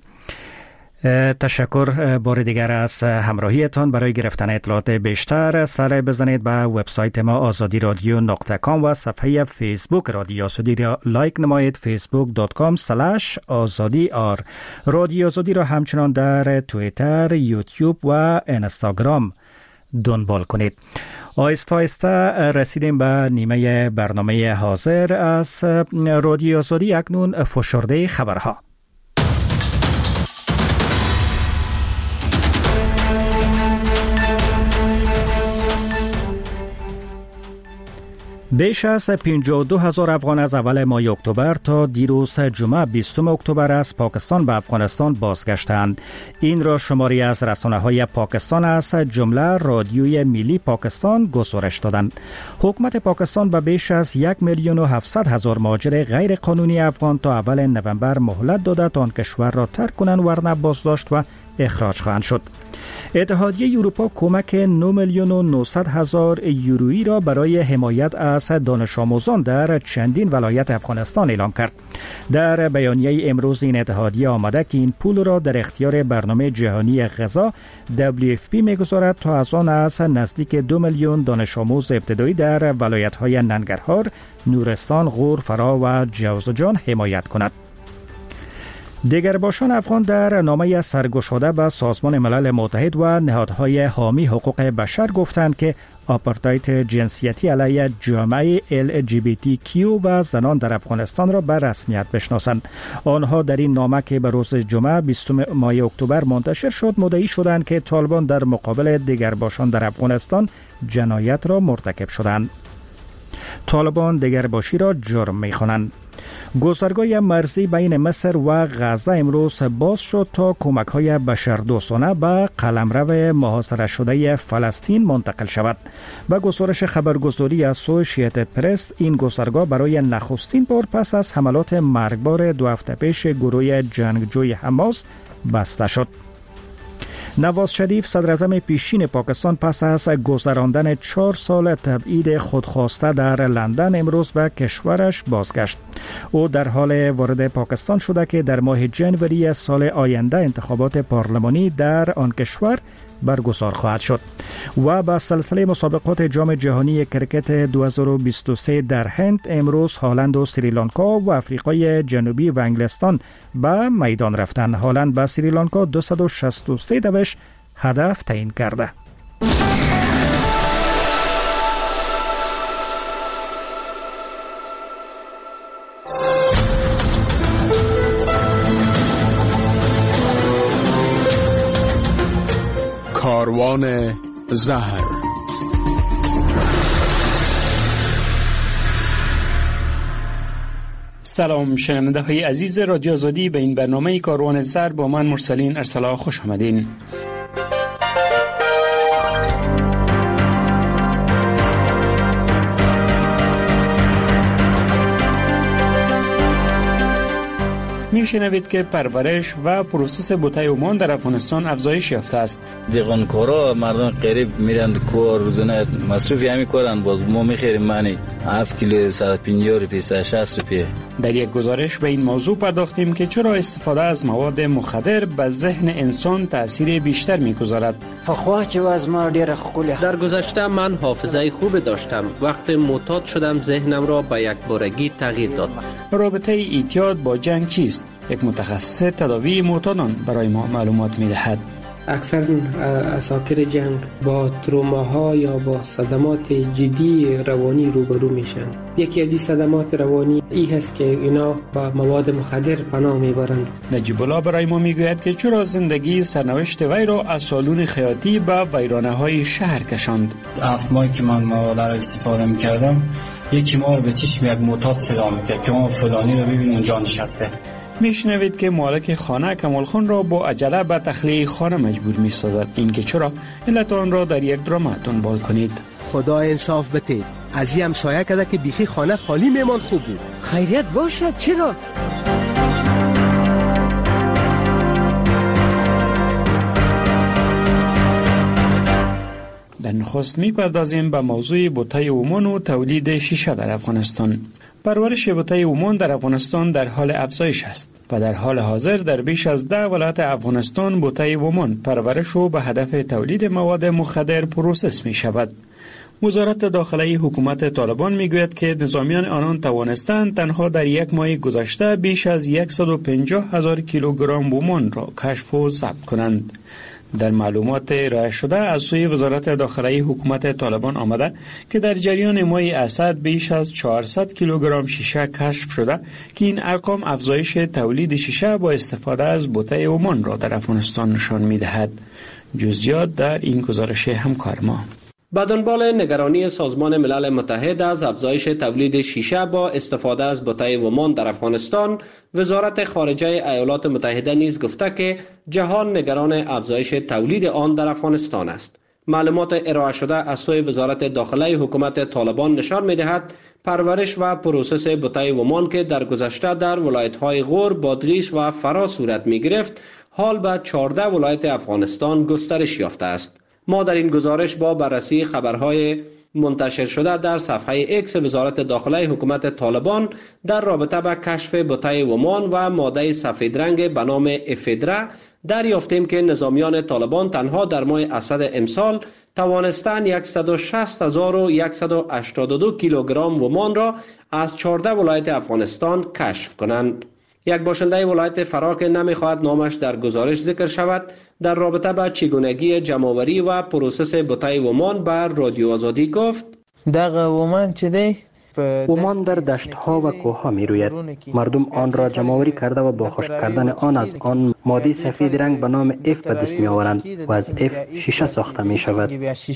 تشکر بار دیگر از همراهیتان. برای گرفتن اطلاعات بیشتر سر بزنید به وبسایت ما آزادی رادیو نقطه کام و صفحه فیسبوک رادیو آزادی را لایک نمایید. فیسبوک دات کام اسلش آزادی آر. رادیو آزادی را همچنان در توییتر، یوتیوب و اینستاگرام دنبال کنید. آهسته آهسته رسیدیم به نیمه برنامه حاضر از رادیو آزادی. اکنون فشرده خبرها. بیش از پنجاه و دو هزار افغان از اول ماه اکتبر تا دیروز جمعه بیستم اکتبر از پاکستان به افغانستان بازگشتند. این را شماری از رسانه‌های پاکستان از جمله رادیوی ملی پاکستان گزارش دادند. حکومت پاکستان به بیش از یک میلیون و هفتصد هزار مهاجر غیر قانونی افغان تا اول نوامبر مهلت داده تا آن کشور را ترک کنند ورنه بازداشت و اخراج خواهند شد. اتحادیه اروپا کمک نه میلیون و نهصد هزار یورویی را برای حمایت از دانش آموزان در چندین ولایت افغانستان اعلام کرد. در بیانیه امروز این اتحادیه آمده که این پول را در اختیار برنامه جهانی غذا دبلیو اف پی می‌گذارد تا از آن از نزدیک دو میلیون دانش آموز ابتدایی در ولایت‌های ننگرهار، نورستان، غور، فرا و جوزجان حمایت کند. دیگرباشان افغان در نامه سرگشاده به سازمان ملل متحد و نهادهای حامی حقوق بشر گفتند که آپارتاید جنسیتی علیه جامعه ال جی بی تی کیو و زنان در افغانستان را به رسمیت بشناسند. آنها در این نامه که به روز جمعه بیستم ماه اکتبر منتشر شد مدعی شدند که طالبان در مقابل دیگرباشان در افغانستان جنایت را مرتکب شدند. طالبان دیگرباشی را جرم می‌خوانند. گذرگاه مرزی بین مصر و غزه امروز باز شد تا کمک‌های بشردوستانه به قلمرو محاصره شده فلسطین منتقل شود. با گزارش خبرگزاری اسوشییتد پرس، این گذرگاه برای نخستین بار پس از حملات مرگبار دو هفته پیش گروه جنگجوی حماس بسته شد. نواز شریف صدراعظم پیشین پاکستان پس از گذراندن چهار سال تبعید خودخواسته در لندن امروز به کشورش بازگشت. او در حال وارد پاکستان شده که در ماه جنوری سال آینده انتخابات پارلمانی در آن کشور برگزار خواهد شد و با سلسله مسابقات جام جهانی کرکت دو هزار و بیست و سه در هند امروز هالند و سریلانکا و آفریقای جنوبی و انگلستان به میدان رفتند. هالند به سریلانکا دویست و شصت و سه دوش هدف تعیین کرده. کاروان زهر. سلام شنونده های عزیز رادیو آزادی، به این برنامه کاروان زهر با من مرسلین ارسلا خوش آمدین. میشنوید که پرورش و پروسس بوته اومان در افغانستان افزایش یافته است. دیغانکارا مردم قریب میرند کار روزانه مصرفی همی کارند، باز ما میخریم معنی هفت کیلو صد و پنجاه روپیه صد و شصت روپیه. در یک گزارش به این موضوع پرداختیم که چرا استفاده از مواد مخدر به ذهن انسان تأثیر بیشتر میگذارد. فخواه چه از ما دیر خقوله. در گذشته من حافظه خوب داشتم، وقت معتاد شدم ذهنم را به یک بارگی تغییر داد. رابطه اعتیاد با جنگ چیست؟ یک متخصص تداوی معتادان برای ما معلومات می‌دهد. اکثر اساکر جنگ با تروماها یا با صدمات جدی روانی روبرو میشن. یکی از این صدمات روانی این هست که اینا با مواد مخدر پناه میبرند. نجیب الله برای ما میگوید که چرا زندگی سرنوشت وی را از سالون خیاطی به ویرانه‌های شهر کشاند. هفت ماهی که من مواد را استفاده میکردم، یکی ما رو به چشم یک معتاد صدا میکرد که ما فلانی رو ببین اونجا نشسته. میشنوید که مالک خانه کمال خان را با عجله به تخلیه خانه مجبور میسازد. این که چرا؟ علت آن را در یک درام دنبال کنید. خدا انصاف بده، از این همسایه کده که بیخی خانه خالی میمان خوب بود. خیریت باشد چرا؟ در نخست میپردازیم به موضوع بوته اومان و تولید شیشه در افغانستان. پرورش بوته اومان در افغانستان در حال افزایش است و در حال حاضر در بیش از ده ولایت افغانستان بوته اومان پرورش و به هدف تولید مواد مخدر پروسس می شود. وزارت داخلی حکومت طالبان می گوید که نظامیان آنان توانستند تنها در یک ماه گذشته بیش از صد و پنجاه هزار کیلوگرم اومان را کشف و ضبط کنند. در معلومات ارائه شده از سوی وزارت داخلی حکومت طالبان آمده که در جریان ماه اسد بیش از چهارصد کیلوگرم شیشه کشف شده که این ارقام افزایش تولید شیشه با استفاده از بوته اومان را در افغانستان نشان می‌دهد. جزئیات در این گزارش همکار ما. به دنبال نگرانی سازمان ملل متحد از افزایش تولید شیشه با استفاده از بته ومان در افغانستان، وزارت خارجه ایالات متحده نیز گفته که جهان نگران افزایش تولید آن در افغانستان است. معلومات ارائه شده از سوی وزارت داخله حکومت طالبان نشان می‌دهد پرورش و پروسس بته ومان که در گذشته در ولایت‌های غور، بادغیس و فرا صورت می‌گرفت، حال به چهارده ولایت افغانستان گسترش یافته است. ما در این گزارش با بررسی خبرهای منتشر شده در صفحه اکس وزارت داخله حکومت طالبان در رابطه با کشف بته ومان و ماده سفید رنگ به نام افدرا دریافتیم که نظامیان طالبان تنها در ماه اسد امسال توانستند صد و شصت هزار و صد و هشتاد و دو کیلوگرم ومان را از چهارده ولایت افغانستان کشف کنند. یک باشنده ولایت فرا که نمیخواهد نامش در گزارش ذکر شود، در رابطه با چگونگی جمع‌آوری و پروسس بته ومان بر رادیو آزادی گفت: دغه ومان چه دی؟ ومان در دشت‌ها و کوه‌ها می‌روید. مردم آن را جمع‌آوری کرده و با خشک کردن آن از آن ماده سفید رنگ به نام اف به دست می‌آورند و از اف شیشه ساخته می‌شود.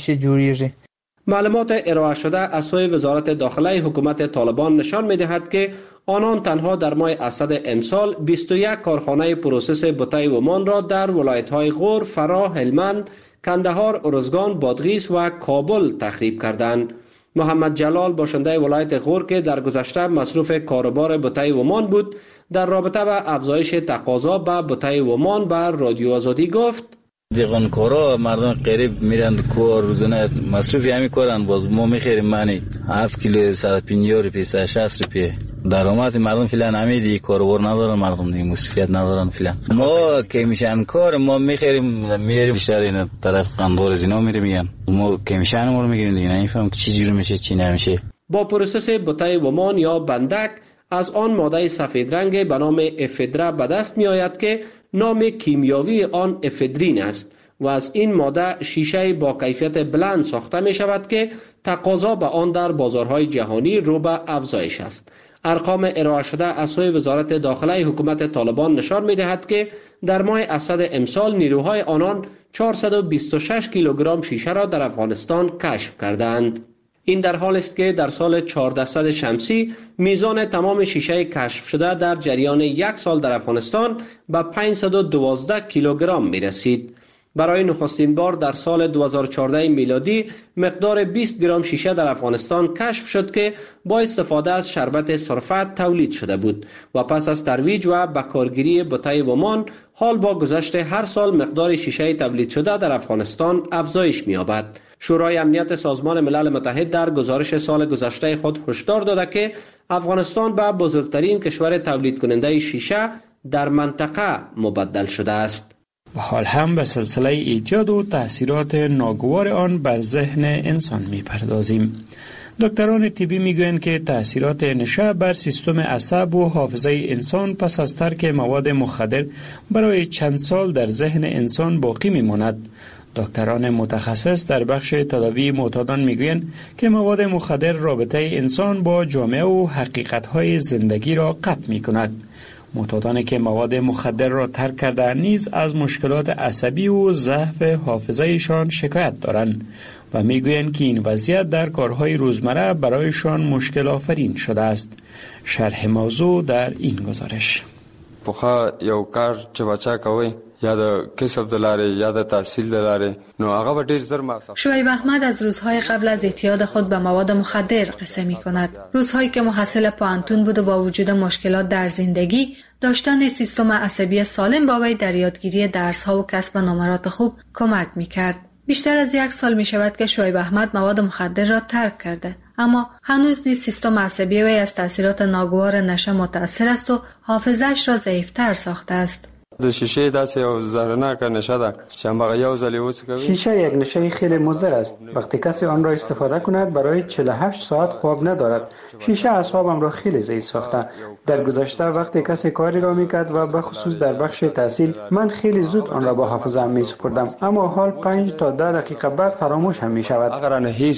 معلومات ارائه شده از سوی وزارت داخله حکومت طالبان نشان می‌دهد که آنان تنها در ماه اسد امسال بیست و یک کارخانه پروسس بته ومان را در ولایت‌های غور، فرا، هلمند، کندهار، ارزگان، بادغیس و کابل تخریب کردند. محمد جلال باشنده ولایت غور که در گذشته مصروف کاروبار بته ومان بود، در رابطه با افزایش تقاضا به بته ومان بر رادیو آزادی گفت: دیغانکارا مردم قریب میرند کو روزانه مصرفی همی کردن، باز ما میخریم منی هفت کیلو صد و پنجاه روپیه صد و شصت روپیه. درآمد مردم فعلا همین دیگه کاروبار ندارن، مردم دیگه مصرفیت ندارن فعلا. ما که میشن کار ما میخریم میریم بیشتر این طرف قندور از اینا میریم، میگن ما که میشن ما رو میگیریم دیگه، نمیفهم چه جوری میشه چی نمیشه. با پروسس بته ومان یا بندک از آن ماده سفید رنگ به نام افدرا به دست می آید که نام کیمیاوی آن افدرین است و از این ماده شیشه با کیفیت بلند ساخته می شود که تقاضا به آن در بازارهای جهانی رو به افزایش است. ارقام ارائه شده از سوی وزارت داخله حکومت طالبان نشان می دهد که در ماه اسد امسال نیروهای آنان چهارصد و بیست و شش کیلوگرم شیشه را در افغانستان کشف کردند. این در حال است که در سال چهاردهصد شمسی میزان تمام شیشه کشف شده در جریان یک سال در افغانستان به پانصد و دوازده کیلوگرم می رسید. برای نخستین بار در سال دو هزار و چهارده میلادی مقدار بیست گرم شیشه در افغانستان کشف شد که با استفاده از شربت سرفت تولید شده بود و پس از ترویج و بکارگیری بته ومان حال با گذشت هر سال مقدار شیشه تولید شده در افغانستان افزایش می‌یابد. شورای امنیت سازمان ملل متحد در گزارش سال گذشته خود هشدار داده که افغانستان به بزرگترین کشور تولید کننده شیشه در منطقه مبدل شده است. و حال هم به سلسله اعتیاد و تاثیرات ناگوار آن بر ذهن انسان می پردازیم. دکتران طبی می گویند که تاثیرات نشه بر سیستم عصب و حافظه انسان پس از ترک مواد مخدر برای چند سال در ذهن انسان باقی می ماند. دکتران متخصص در بخش تداوی معتادان می گویند که مواد مخدر رابطه انسان با جامعه و حقیقت‌های زندگی را قطع می کند. معتادانی که مواد مخدر را ترک کرده نیز از مشکلات عصبی و ضعف حافظه‌شان شکایت دارند و میگویند که این وضعیت در کارهای روزمره برایشان مشکل آفرین شده است. شرح موضوع در این گزارش. پخوا یو کار چې بچا کوي یا د کسب دلاره یا د تحصیل دلاره نو هغه ډیر زر مقصد. شعیب احمد از روزهای قبل از اعتیاد خود به مواد مخدر قصه می کند. روزهایی که محصل پانتون بود و با وجود مشکلات در زندگی داشتن سیستم عصبی سالم با وی در یادگیری درس‌ها و کسب نمرات خوب کمک می کرد. بیشتر از یک سال می شود که شعیب احمد مواد مخدر را ترک کرده، اما هنوز نیز سیستم عصبی وی از تاثیرات ناگوار نشه متأثر است و حافظه‌اش را ضعیف‌تر ساخته است. د شیشه داسې یو زهرناک نشه ده چې هغه یو ځل وڅکوي. شیشه یک نشه خیلی مضر است. وقتی کسی آن را استفاده کند برای چهل و هشت ساعت خواب ندارد. شیشه اعصابم را خیلی ضعیف ساخته. در گذشته وقتی کسی کاری را میکرد و به خصوص در بخش تحصیل من خیلی زود آن را با حافظه‌ام میسپردم، اما حال پنج تا ده دقیقه بعد فراموش هم میشود. اگر نه هیچ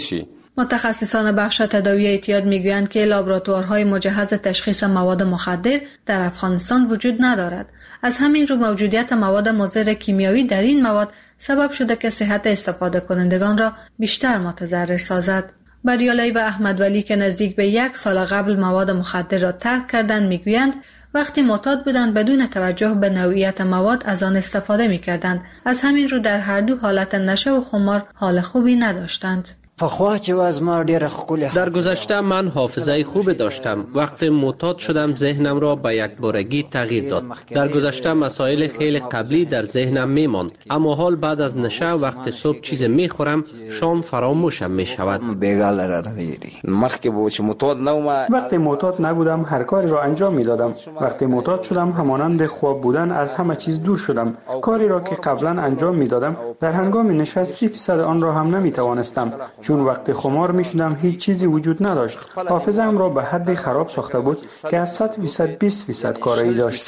متخصصان بخش تداوی اعتیاد میگویند که لابراتوارهای مجهز تشخیص مواد مخدر در افغانستان وجود ندارد. از همین رو موجودیت مواد مضر کیمیایی در این مواد سبب شده که صحت استفاده کنندگان را بیشتر متضرر سازد. بریالی و احمد ولی که نزدیک به یک سال قبل مواد مخدر را ترک کردند میگویند وقتی معتاد بودند بدون توجه به نوعیت مواد از آن استفاده میکردند. از همین رو در هر دو حالت نشه و خمار حال خوبی نداشتند. در گذشته من حافظه خوب داشتم. وقتی معتاد شدم ذهنم را به یک بارگی تغییر داد. در گذشته مسائل خیلی قبلی در ذهنم میماند، اما حال بعد از نشه وقتی صبح چیز میخورم شام فراموشم میشود. وقتی معتاد نبودم هر کاری را انجام میدادم. وقتی معتاد شدم همانند خواب بودن از همه چیز دور شدم. کاری را که قبلا انجام میدادم در هنگام نشه سی فیصد آن را هم نمیتوانستم، چون وقتی خمار می شدم هیچ چیزی وجود نداشت. حافظه‌ام را به حدی خراب ساخته بود که از صد فیصد بیست فیصد کاری داشت.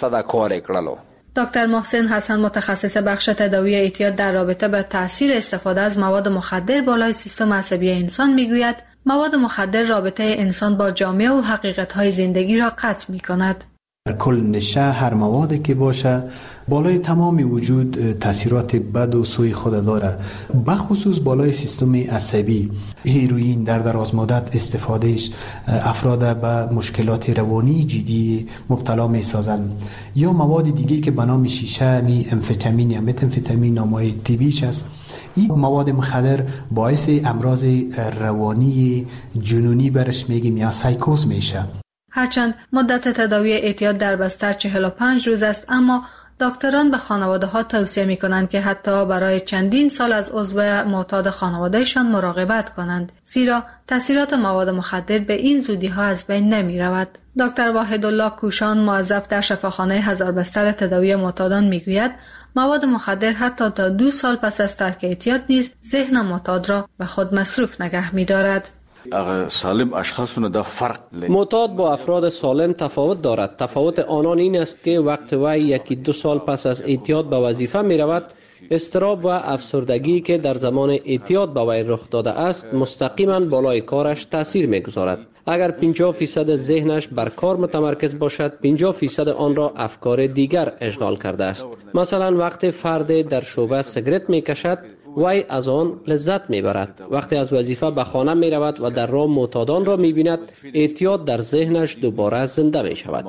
دکتر محسن حسن متخصص بخش تداوی اعتیاد در رابطه با تاثیر استفاده از مواد مخدر بالای سیستم عصبی انسان میگوید مواد مخدر رابطه انسان با جامعه و حقیقت‌های زندگی را قطع می‌کند. در کل نشه هر موادی که باشه بالای تمام وجود تاثیرات بد و سوی خود داره، بخصوص بالای سیستم عصبی. هیروئین در دراز مدت استفادهش افراد به مشکلات روانی جدی مبتلا می سازند. یا مواد دیگه که به نام شیشه نی امفتامین یا متامفتامین نامای طبیش است. این مواد مخدر باعث امراض روانی جنونی برش میگیم یا سایکوز میشه. هرچند مدت تداوی اعتیاد در بستر چهل و پنج روز است، اما دکتران به خانواده ها توصیه می کنند که حتی برای چندین سال از عضو معتاد خانوادهشان مراقبت کنند، زیرا تاثیرات مواد مخدر به این زودی ها از بین نمی رود. دکتر واحدالله کوشان موظف در شفاخانه هزار بستر تداوی معتادان می گوید مواد مخدر حتی تا دو سال پس از ترک اعتیاد نیز ذهن معتاد را به خود مصروف نگه می دارد. سالم اشخاصونه دا فرق معتاد با افراد سالم تفاوت دارد. تفاوت آنان این است که وقت وی یکی دو سال پس از اعتیاد به وظیفه می رود، اضطراب و افسردگی که در زمان اعتیاد به وی رخ داده است مستقیما بالای کارش تاثیر می گذارد. اگر پنجاه فیصد ذهنش بر کار متمرکز باشد، پنجاه فیصد آن را افکار دیگر اشغال کرده است. مثلا وقتی فرد در شعبه سیگرت می کشد وی از آن لذت می برد. وقتی از وظیفه به خانه می رود و در راه معتادان را می بیند، اعتیاد در ذهنش دوباره زنده می شود.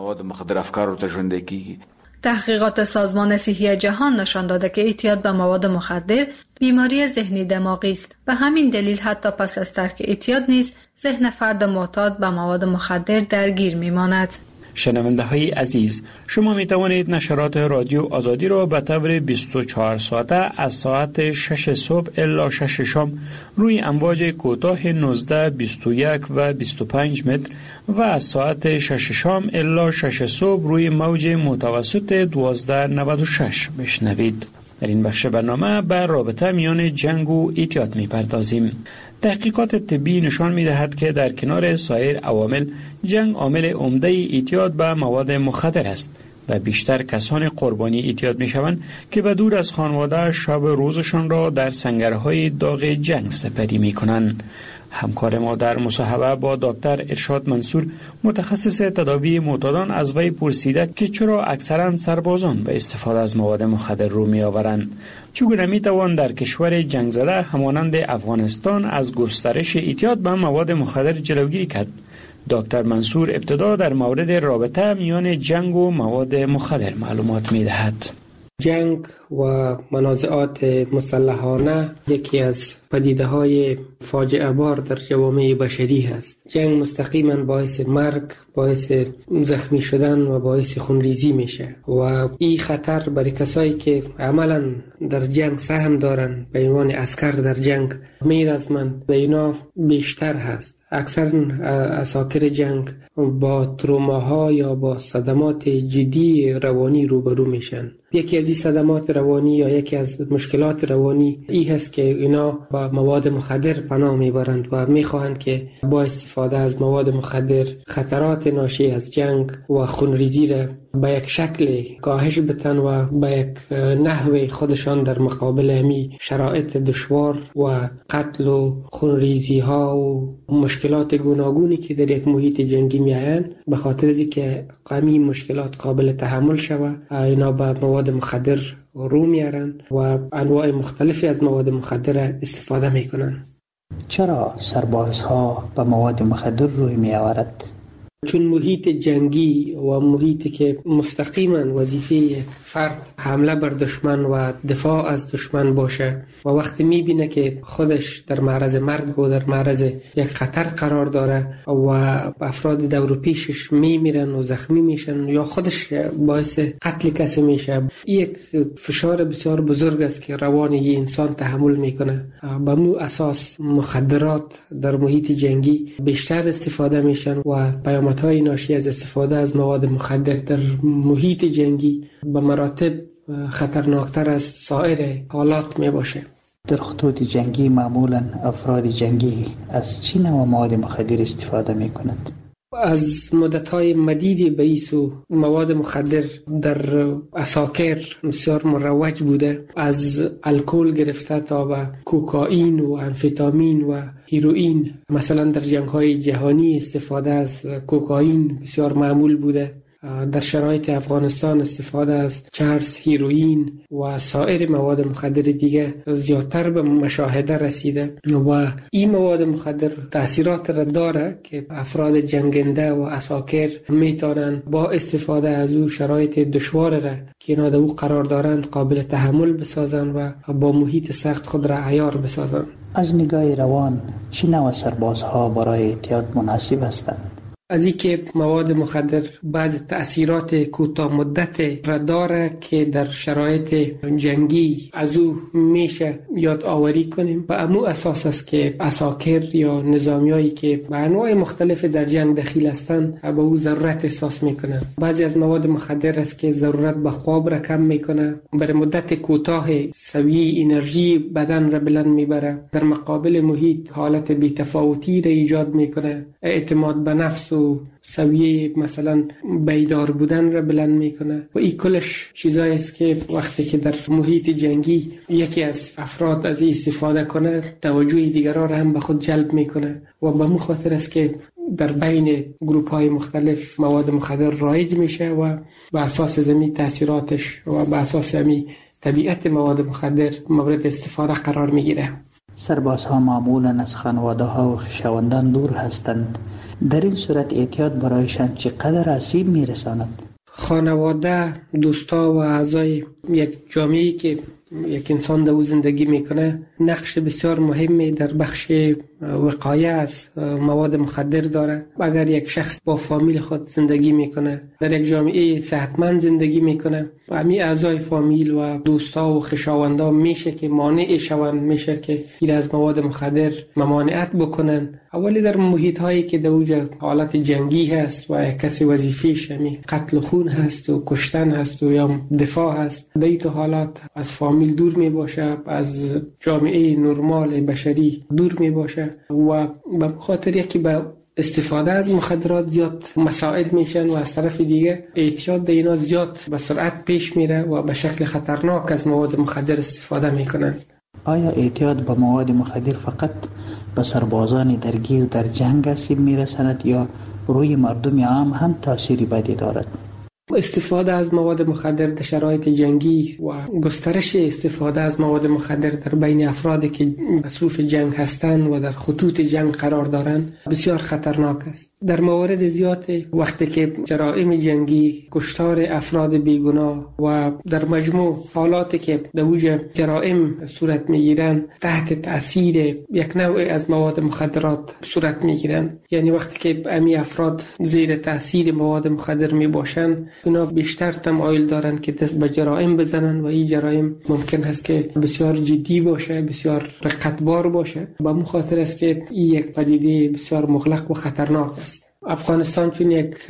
تحقیقات سازمان صحی جهان نشان داده که اعتیاد به مواد مخدر بیماری ذهنی دماغی است. به همین دلیل حتی پس از ترک اعتیاد نیز ذهن فرد معتاد به مواد مخدر درگیر می ماند. شنونده های عزیز، شما می توانید نشرات رادیو آزادی را به طور بیست و چهار ساعته از ساعت شش صبح الی شش شام روی امواج کوتاه نوزده، بیست و یک و بیست و پنج متر و از ساعت شش شام الی شش صبح روی موج متوسط دوازده نود و شش بشنوید. در این بخش برنامه به رابطه میان جنگ و اعتیاد می پردازیم. تحقیقات طبی نشان می دهد که در کنار سایر عوامل جنگ عامل عمده اعتیاد به مواد مخدر است و بیشتر کسان قربانی اعتیاد می شوند که به دور از خانواده شب روزشان را در سنگرهای داغ جنگ سپری می کنند. همکار ما در مصاحبه با دکتر ارشاد منصور متخصص تداوی معتادان از وی پرسیده که چرا اکثرا سربازان به استفاده از مواد مخدر رو می آورند. چگونه می توان در کشور جنگ زده همانند افغانستان از گسترش اعتیاد به مواد مخدر جلوگیری کرد؟ دکتر منصور ابتدا در مورد رابطه میان جنگ و مواد مخدر معلومات می دهد. جنگ و منازعات مسلحانه یکی از پدیده‌های فاجعه بار در جوامع بشری است. جنگ مستقیما باعث مرگ، باعث زخمی شدن و باعث خونریزی میشه و این خطر برای کسایی که عملا در جنگ سهم دارن به عنوان عسکر در جنگ میرزمند به اینا بیشتر هست. اکثر اساکر جنگ با تروماها یا با صدمات جدی روانی روبرو میشن. یکی از این صدمات روانی یا یکی از مشکلات روانی این هست که اینا با مواد مخدر پناه میبرند و میخواهند که با استفاده از مواد مخدر خطرات ناشی از جنگ و خونریزی را به یک شکل کاهش بتن و به یک نحو خودشان در مقابل همی شرایط دشوار و قتل و خونریزی ها و مشکلات گوناگونی که در یک محیط جنگی میآیند به خاطر از اینکه قمی مشکلات قابل تحمل شود اینا به مواد مخدر رو میارن و انواع مختلفی از مواد مخدر استفاده میکنن. چرا سربازها به مواد مخدر روی میآورد؟ چون محیط جنگی و محیطی که مستقیما وظیفه فرد حمله بر دشمن و دفاع از دشمن باشه و وقتی میبینه که خودش در معرض مرگ و در معرض یک خطر قرار داره و افراد دور و پیشش میمیرن و زخمی میشن یا خودش باعث قتل کسی میشه، یک فشار بسیار بزرگ است که روان یه انسان تحمل میکنه. به مو اساس مخدرات در محیط جنگی بیشتر استفاده میشن و پیامدهای ناشی از استفاده از مواد مخدر در محیط جنگی به مراتب خطرناکتر از سایر حالات می باشه. در خطوط جنگی معمولا افراد جنگی از چه نوع مواد مخدر استفاده می کند؟ از مدت‌های مدیدی به ایسو مواد مخدر در اساکر بسیار مروج بوده، از الکل گرفته تا به کوکائین و امفتامین و هیروئین. مثلا در جنگ‌های جهانی استفاده از کوکائین بسیار معمول بوده. در شرایط افغانستان استفاده از چرس، هیروئین و سایر مواد مخدر دیگه زیادتر به مشاهده رسیده و این مواد مخدر تأثیرات را داره که افراد جنگنده و اساکر میتونن با استفاده از او شرایط دشوار را که اینا در او قرار دارند قابل تحمل بسازن و با محیط سخت خود را عیار بسازن. از نگاه روان چه نوع سربازها برای اعتیاد مناسب هستند؟ از این که مواد مخدر بعض تأثیرات کوتاه مدت را داره که در شرایط جنگی از او میشه یاد آوری کنیم و امو اساس است که اساکر یا نظامیایی که به انواع مختلف در جنگ دخیل هستند به او ضرورت احساس میکنن. بعضی از مواد مخدر است که ضرورت به خواب را کم میکنه، برای مدت کوتاه سویه انرژی بدن را بلند میبره، در مقابل محیط حالت بی‌تفاوتی را ایجاد میکنه، اعتماد به نفس و سویه مثلا بیدار بودن را بلند میکنه و این کلش چیزایی است که وقتی که در محیط جنگی یکی از افراد از این استفاده کنه توجه دیگران را هم به خود جلب میکنه و به مو خاطر است که در بین گروپ های مختلف مواد مخدر رایج میشه و به اساس زمین تاثیراتش و به اساس زمین طبیعت مواد مخدر مورد استفاده قرار میگیره. سربازها معمولا از خانواده ها و خویشاوندان دور هستند. در این صورت اعتیاد برایشان چقدر آسیب میرساند؟ خانواده، دوستا و اعضای یک جامعه‌ای که یک انسان در زندگی میکنه نقش بسیار مهمی در بخش وقایه از مواد مخدر داره. اگر یک شخص با فامیل خود زندگی میکنه، در یک جامعه صحتمند زندگی میکنه و همین اعضای فامیل و دوستا و خویشاوندا میشه که مانع شوند، میشه که این از مواد مخدر ممانعت بکنن. اولی در محیط هایی که در اوج حالت جنگی هست و کسی وظیفه‌اش همین قتل و خون هست و کشتن هست و یا دفاع هست، در این حالات از فامیل دور می باشه، از جامعه نرمال بشری دور می باشه و به خاطر یکی به استفاده از مخدرات زیاد مساعد میشن و از طرف دیگه اعتیاد اینا زیاد به سرعت پیش میره و به شکل خطرناک از مواد مخدر استفاده میکنن. آیا اعتیاد به مواد مخدر فقط به سربازان درگیر در جنگ آسیب میرساند یا روی مردم عام هم تأثیری بدی دارد؟ استفاده از مواد مخدر در شرایط جنگی و گسترش استفاده از مواد مخدر در بین افرادی که مصروف جنگ هستند و در خطوط جنگ قرار دارند بسیار خطرناک است. در موارد زیاد وقتی که جرائم جنگی، کشتار افراد بیگناه و در مجموع حالاتی که در اوج جرائم صورت میگیرند تحت تأثیر یک نوع از مواد مخدرات صورت میگیرند، یعنی وقتی که امی افراد زیر تأثیر مواد مخدر می باشند اینا بیشتر تمایل دارن که دست به جرایم بزنن و این جرایم ممکن هست که بسیار جدی باشه، بسیار رقتبار باشه. به همون خاطر است که این یک پدیده بسیار مغلق و خطرناک است. افغانستان چون یک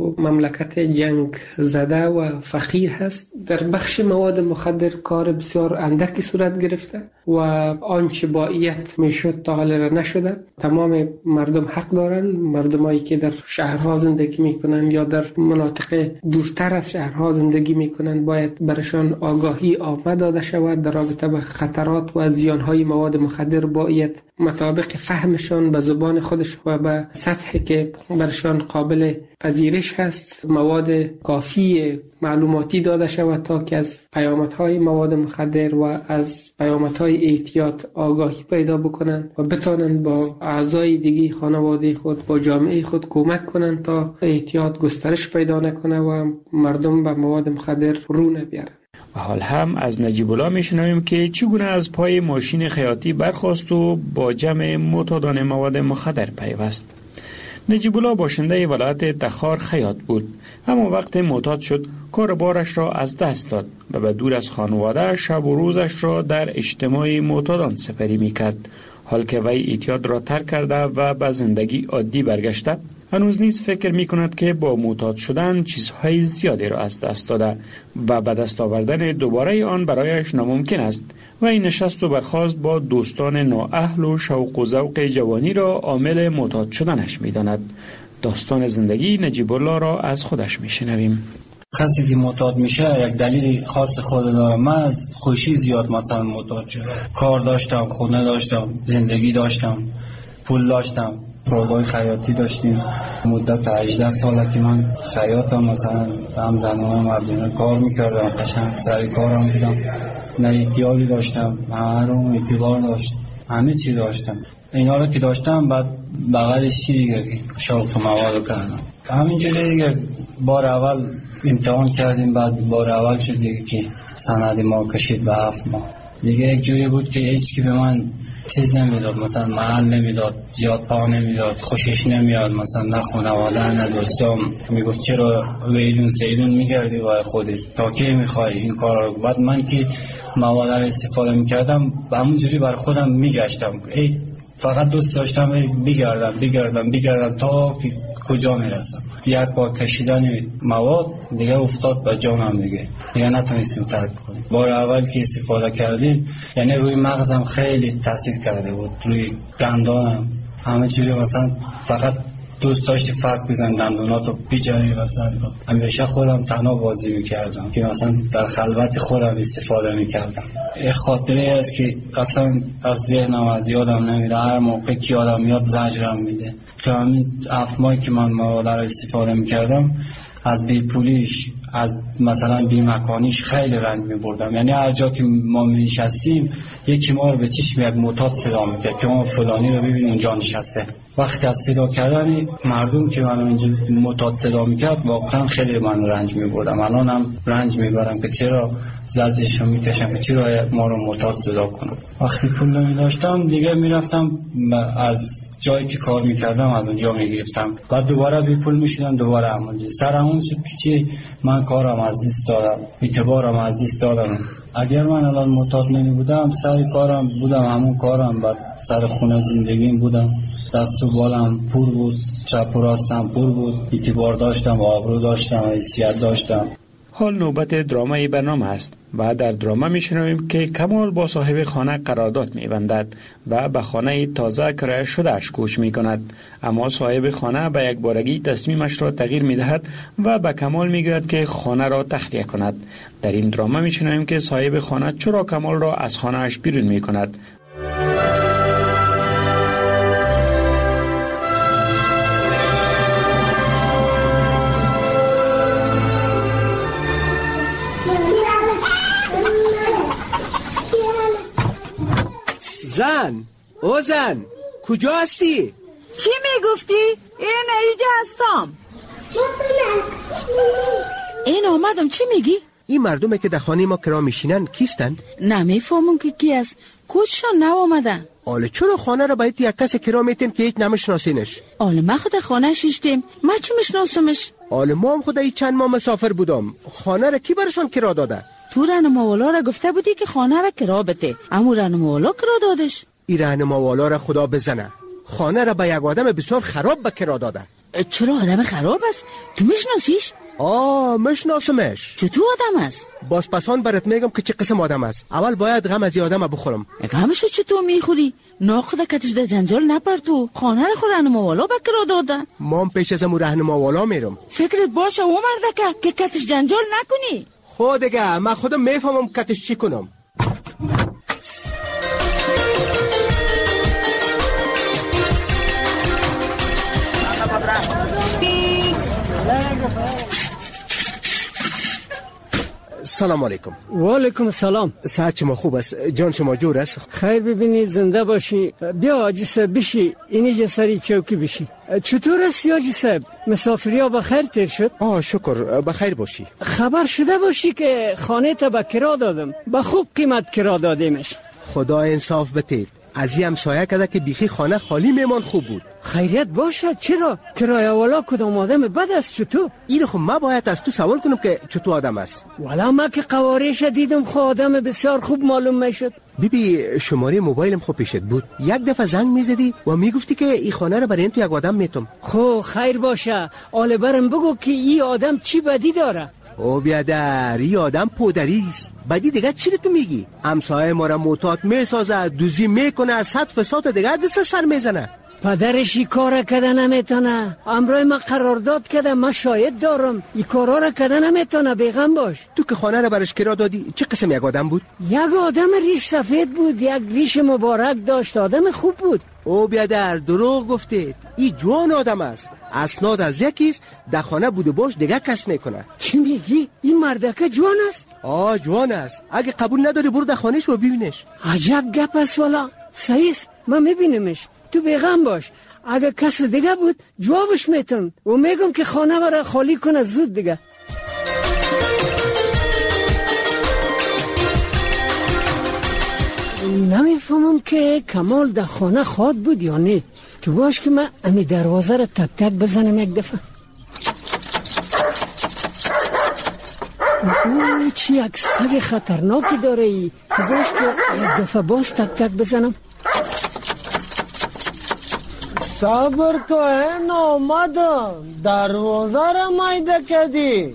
مملکت جنگ زده و فقیر هست، در بخش مواد مخدر کار بسیار اندکی صورت گرفته و آنچه باید میشد تا حال را نشده. تمام مردم حق دارن، مردمایی که در شهرها زندگی میکنن یا در مناطق دورتر از شهرها زندگی میکنن باید برشان آگاهی عامه داده شود در رابطه با خطرات و زیانهای مواد مخدر. باید مطابق فهمشان به زبان خودش و به سطحی که برشان قابل پذیرش هست مواد کافی معلوماتی داده شود تا که از پیامدهای مواد مخدر و از پیامدهای احتیاط آگاهی پیدا بکنند و بتانند با اعضای دیگه خانواده خود با جامعه خود کمک کنند تا احتیاط گسترش پیدا نکنه و مردم به مواد مخدر رو نبیارند. و حال هم از نجیب الله میشنویم که چگونه از پای ماشین خیاطی برخاست و با جمع معتادان مواد مخدر پیوست. نجیب الله باشنده ولایت تخار خیاط بود، اما وقت معتاد شد کار بارش را از دست داد و به دور از خانواده شب و روزش را در اجتماع معتادان سپری میکرد. حال که وی اعتیاد را ترک کرده و به زندگی عادی برگشته، هنوز نیز فکر می کند که با معتاد شدن چیزهای زیادی را از دست داده و به دست آوردن دوباره آن برایش ناممکن است و این نشست و برخاست با دوستان نااهل و شوق و ذوق جوانی را عامل معتاد شدنش می داند. داستان زندگی نجیب الله را از خودش می شنویم. کسی که معتاد میشه یک دلیل خاص خود داره. من از خوشی زیاد مثلا معتاد شدم. کار داشتم، خونه داشتم، زندگی داشتم، پول داشتم، پروگای خیاطی داشتیم. مدت هجده ساله که من خیاطم، مثلا هم زنانه مردونه کار میکردم، قشنگ سر کارم بودم، نه احتیاجی داشتم، همه رو اعتبار داشت، همه چی داشتم. اینا رو که داشتم بعد بغلش چی دیگه شوق مواد کردم. همینجوری دیگه بار اول امتحان کردیم، بعد بار اول شد دیگه که سند ما کشید به هفت ماه. دیگه یک جوری بود که هیچ کی به من چیز نمیداد، مثلا محل نمیداد، زیاد پا نمیداد، خوشش نمیاد، مثلا نه خانواده نه دوستام. میگفت چرا ویلون سیلون میگردی برای خودت، تا کی میخوای این کارا رو؟ بعد من که مواد رو استفاده میکردم به همون جوری بر خودم میگشتم، ای فقط دوست داشتم بگردم بگردم بگردم تا که کجا میرسم. یک بار کشیدن مواد دیگه افتاد به جانم، دیگه دیگه نتونستیم ترک کنیم. بار اول که استفاده کردیم یعنی روی مغزم خیلی تاثیر کرده بود، روی دندانم همه جوری، مثلا فقط دوست داشتی فرق بزن دندوناتو بیجاری. مثلا همیشه خودم تنها بازی میکردم که مثلا در خلوت خودم استفاده میکردم. یه خاطره است که اصلا از ذهنم از یادم نمیره، هر موقع که یادم میاد زجرم میده. که همین هفت ماهی که من مواد رو استفاده میکردم از بی پولیش، از مثلا بی مکانیش خیلی رنج می بردم. یعنی هر جا که ما می نشستیم یکی ما رو به چشم یک معتاد صدا میکرد که ما فلانی رو ببین اونجا نشسته. وقتی از صدا کردن مردم که منو اینجا معتاد صدا میکرد واقعا خیلی من رنج می بردم. الان هم رنج می برم که چرا زجرشو میکشم که چرا ما رو معتاد صدا کنم. وقتی پول نمی داشتم دیگه میرفتم از جایی که کار میکردم از اونجا میگرفتم، بعد دوباره بی پول میشدم، دوباره همونجا سر همون شد که چی من کارم از دست دادم، اعتبارم از دست دادم. اگر من الان معتاد نمی بودم سر کارم بودم، همون کارم، بعد سر خونه زندگیم بودم، دست و بالم پر بود، چپ و راستم پر بود، اعتبار داشتم، آبرو داشتم، حیثیت داشتم. حال نوبت درامای برنامه است و در دراما میشنویم که کمال با صاحب خانه قرارداد میبندد و به خانه تازه کرایه شدهش کوچ میکند، اما صاحب خانه به یک بارگی تصمیمش را تغییر میدهد و به کمال میگوید که خانه را تخلیه کند. در این دراما میشنویم که صاحب خانه چرا کمال را از خانهش بیرون میکند. زن، او زن، کجا هستی؟ چی میگفتی؟ این ایجا هستم. این آمدم، چی میگی؟ این مردمه که در خانه ما کرا میشینن کیستن؟ نمیفهمم که کی است. کجشان نو آمدن؟ آله چرا خانه را باید یک کس کرا میتیم که هیچ نمیشناسینش؟ آله ما خود خانه شیشتیم، ما چی میشناسمش؟ آله ما هم خود چند ماه مسافر بودم، خانه را کی برشان کرا داده؟ تو رهنماوالا را گفته بودی که خانه را کرا بده، اما رهنماوالا کرا دادش. این رهنماوالا را خدا بزنه، خانه را به یک آدم بسیار خراب به کرا داده. چرا آدم خراب است؟ تو میشناسیش؟ آه میشناسمش. چطور آدم است؟ باز پسان برات میگم که چه قسم آدم است. اول باید غم از این آدم بخورم. غمشو چطور میخوری؟ ناخدا کتش در جنجال نپرتو، خانه را خود رهنماوالا به کرا داده. ما هم پیش از امو رهنماوالا میرم. فکرت باشه او مردکه که کتش جنجال نکنی. خود دیگه من خودم میفهمم کتش چی کنم. سلام علیکم. و علیکم السلام. صحت شما خوب است؟ جان شما جور است؟ خیر ببینی، زنده باشی. بیا حاجی صاحب بشی، اینجا سری چوکی بشی. چطور است حاجی صاحب؟ مسافری ها بخیر تیر شد؟ آه شکر، بخیر باشی. خبر شده باشی که خانه تا به کرا دادم، به خوب قیمت کرا دادیمش. خدا انصاف بتید، از این همسایه کده که بیخی خانه خالی میمان خوب بود. خیریت باشد. چرا؟ کرایه والا کدام آدم بد است؟ چطور؟ این خب ما باید از تو سوال کنم که چطور آدم است. والا ما که قوارش دیدم خود آدم بسیار خوب معلوم میشد. بیبی شماره موبایلم خوب پیشت بود، یک دفعه زنگ میزدی و میگفتی که این خانه رو برای این تو یک آدم میتم. خب خیر باشه، آله برم بگو که این آدم چی بدی داره. او بیادر، این آدم پودریست. بدی دیگه چی تو میگی؟ همسایه ما را معتاد میسازه، دوزی میکنه، صد فساد دیگه دست سر میزنه. پدرش این کار کده نمیتونه. امروز ما قرارداد کده، ما شاهد دارم. این کارا را کده نمیتونه، بیغم باش. تو که خانه را برش کرا دادی چه قسم یک آدم بود؟ یک آدم ریش سفید بود، یک ریش مبارک داشت، آدم خوب بود. او بیادر دروغ گفتید، این جوان آدم است. اسناد از یکیست، در خانه بوده باش دیگه کس میکنه. چی میگی؟ این مردکه جوان است؟ آه جوان است. اگه قبول نداری برو در خانهش و ببینش. عجب گپ است والا. صحیح است، من میبینمش. تو بیغم باش، اگه کس دیگه بود جوابش میتم و میگم که خانه برای خالی کنه زود دیگه. نمیفهمم که کمال در خانه خواد بود یا نه. تو باش که من امی دروازه را تک تک بزنم یک دفعه. اوه چی یک سگ خطرناکی داره ای. تو باش که یک دفعه باز تک تک بزنم. صبر کن، آمدم. دروازه را مایده کدی.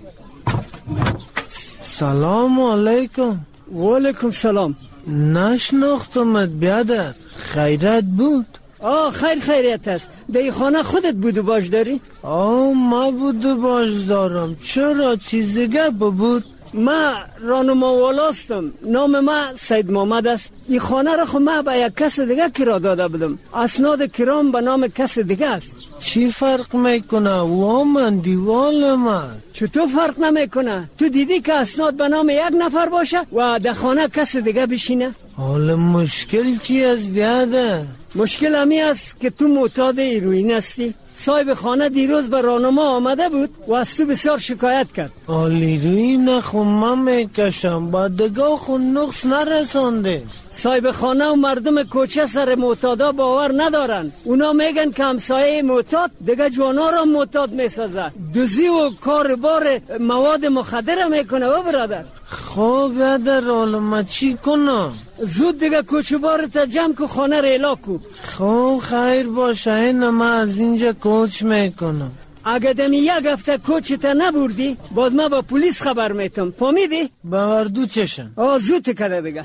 سلام علیکم. و علیکم سلام. نشناختمت بیادر، خیرت بود؟ آه خیر خیریت است. در خانه خودت بود و باش داری؟ آه ما بود و باش دارم. چرا چیز دیگه بود؟ ما رانما والاستم، نام ما سید محمد است. این خانه را خود ما به یک کس دیگه کرا داده بودم. اسناد کرام به نام کس دیگه است. چی فرق میکنه و من دیوال من؟ چطور فرق نمیکنه؟ تو دیدی که اسناد به نام یک نفر باشه و در خانه کس دیگه بشینه؟ حالا مشکل چی است بیاده؟ مشکل همی است که تو معتاد هیروئین هستی. صاحب خانه دیروز به راهنما آمده بود و از تو بسیار شکایت کرد. هیروئین خو من میکشم، با دگاه خو نقص نرسانده. صاحب خانه و مردم کوچه سر معتادا باور ندارن. اونا میگن که همسایه معتاد دیگه جوانا را معتاد میسازه، دوزی و کار بار مواد مخدر میکنه. و برادر خب بیادر حالا ما چی کنم؟ زود دیگه کوچه بارت جمع که خانه را الا کو. خب خیر باشه، این ما از اینجا کوچ میکنم. اگه دمی یک هفته کوچتا نبردی باز ما با پلیس خبر میتم، فهمیدی؟ باوردو چشم. آه زود تکده دیگه.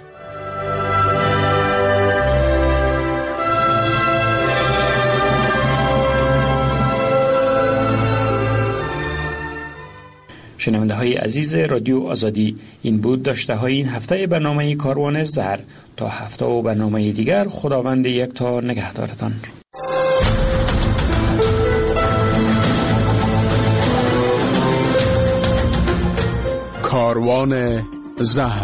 شنونده های عزیز رادیو آزادی، این بود داشته های این هفته برنامه کاروان زهر. تا هفته و برنامه دیگر خداوند یکتا نگهدارتان. کاروان زهر.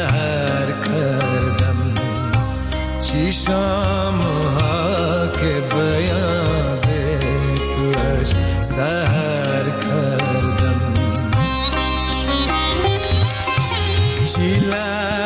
سهر کردم چیشان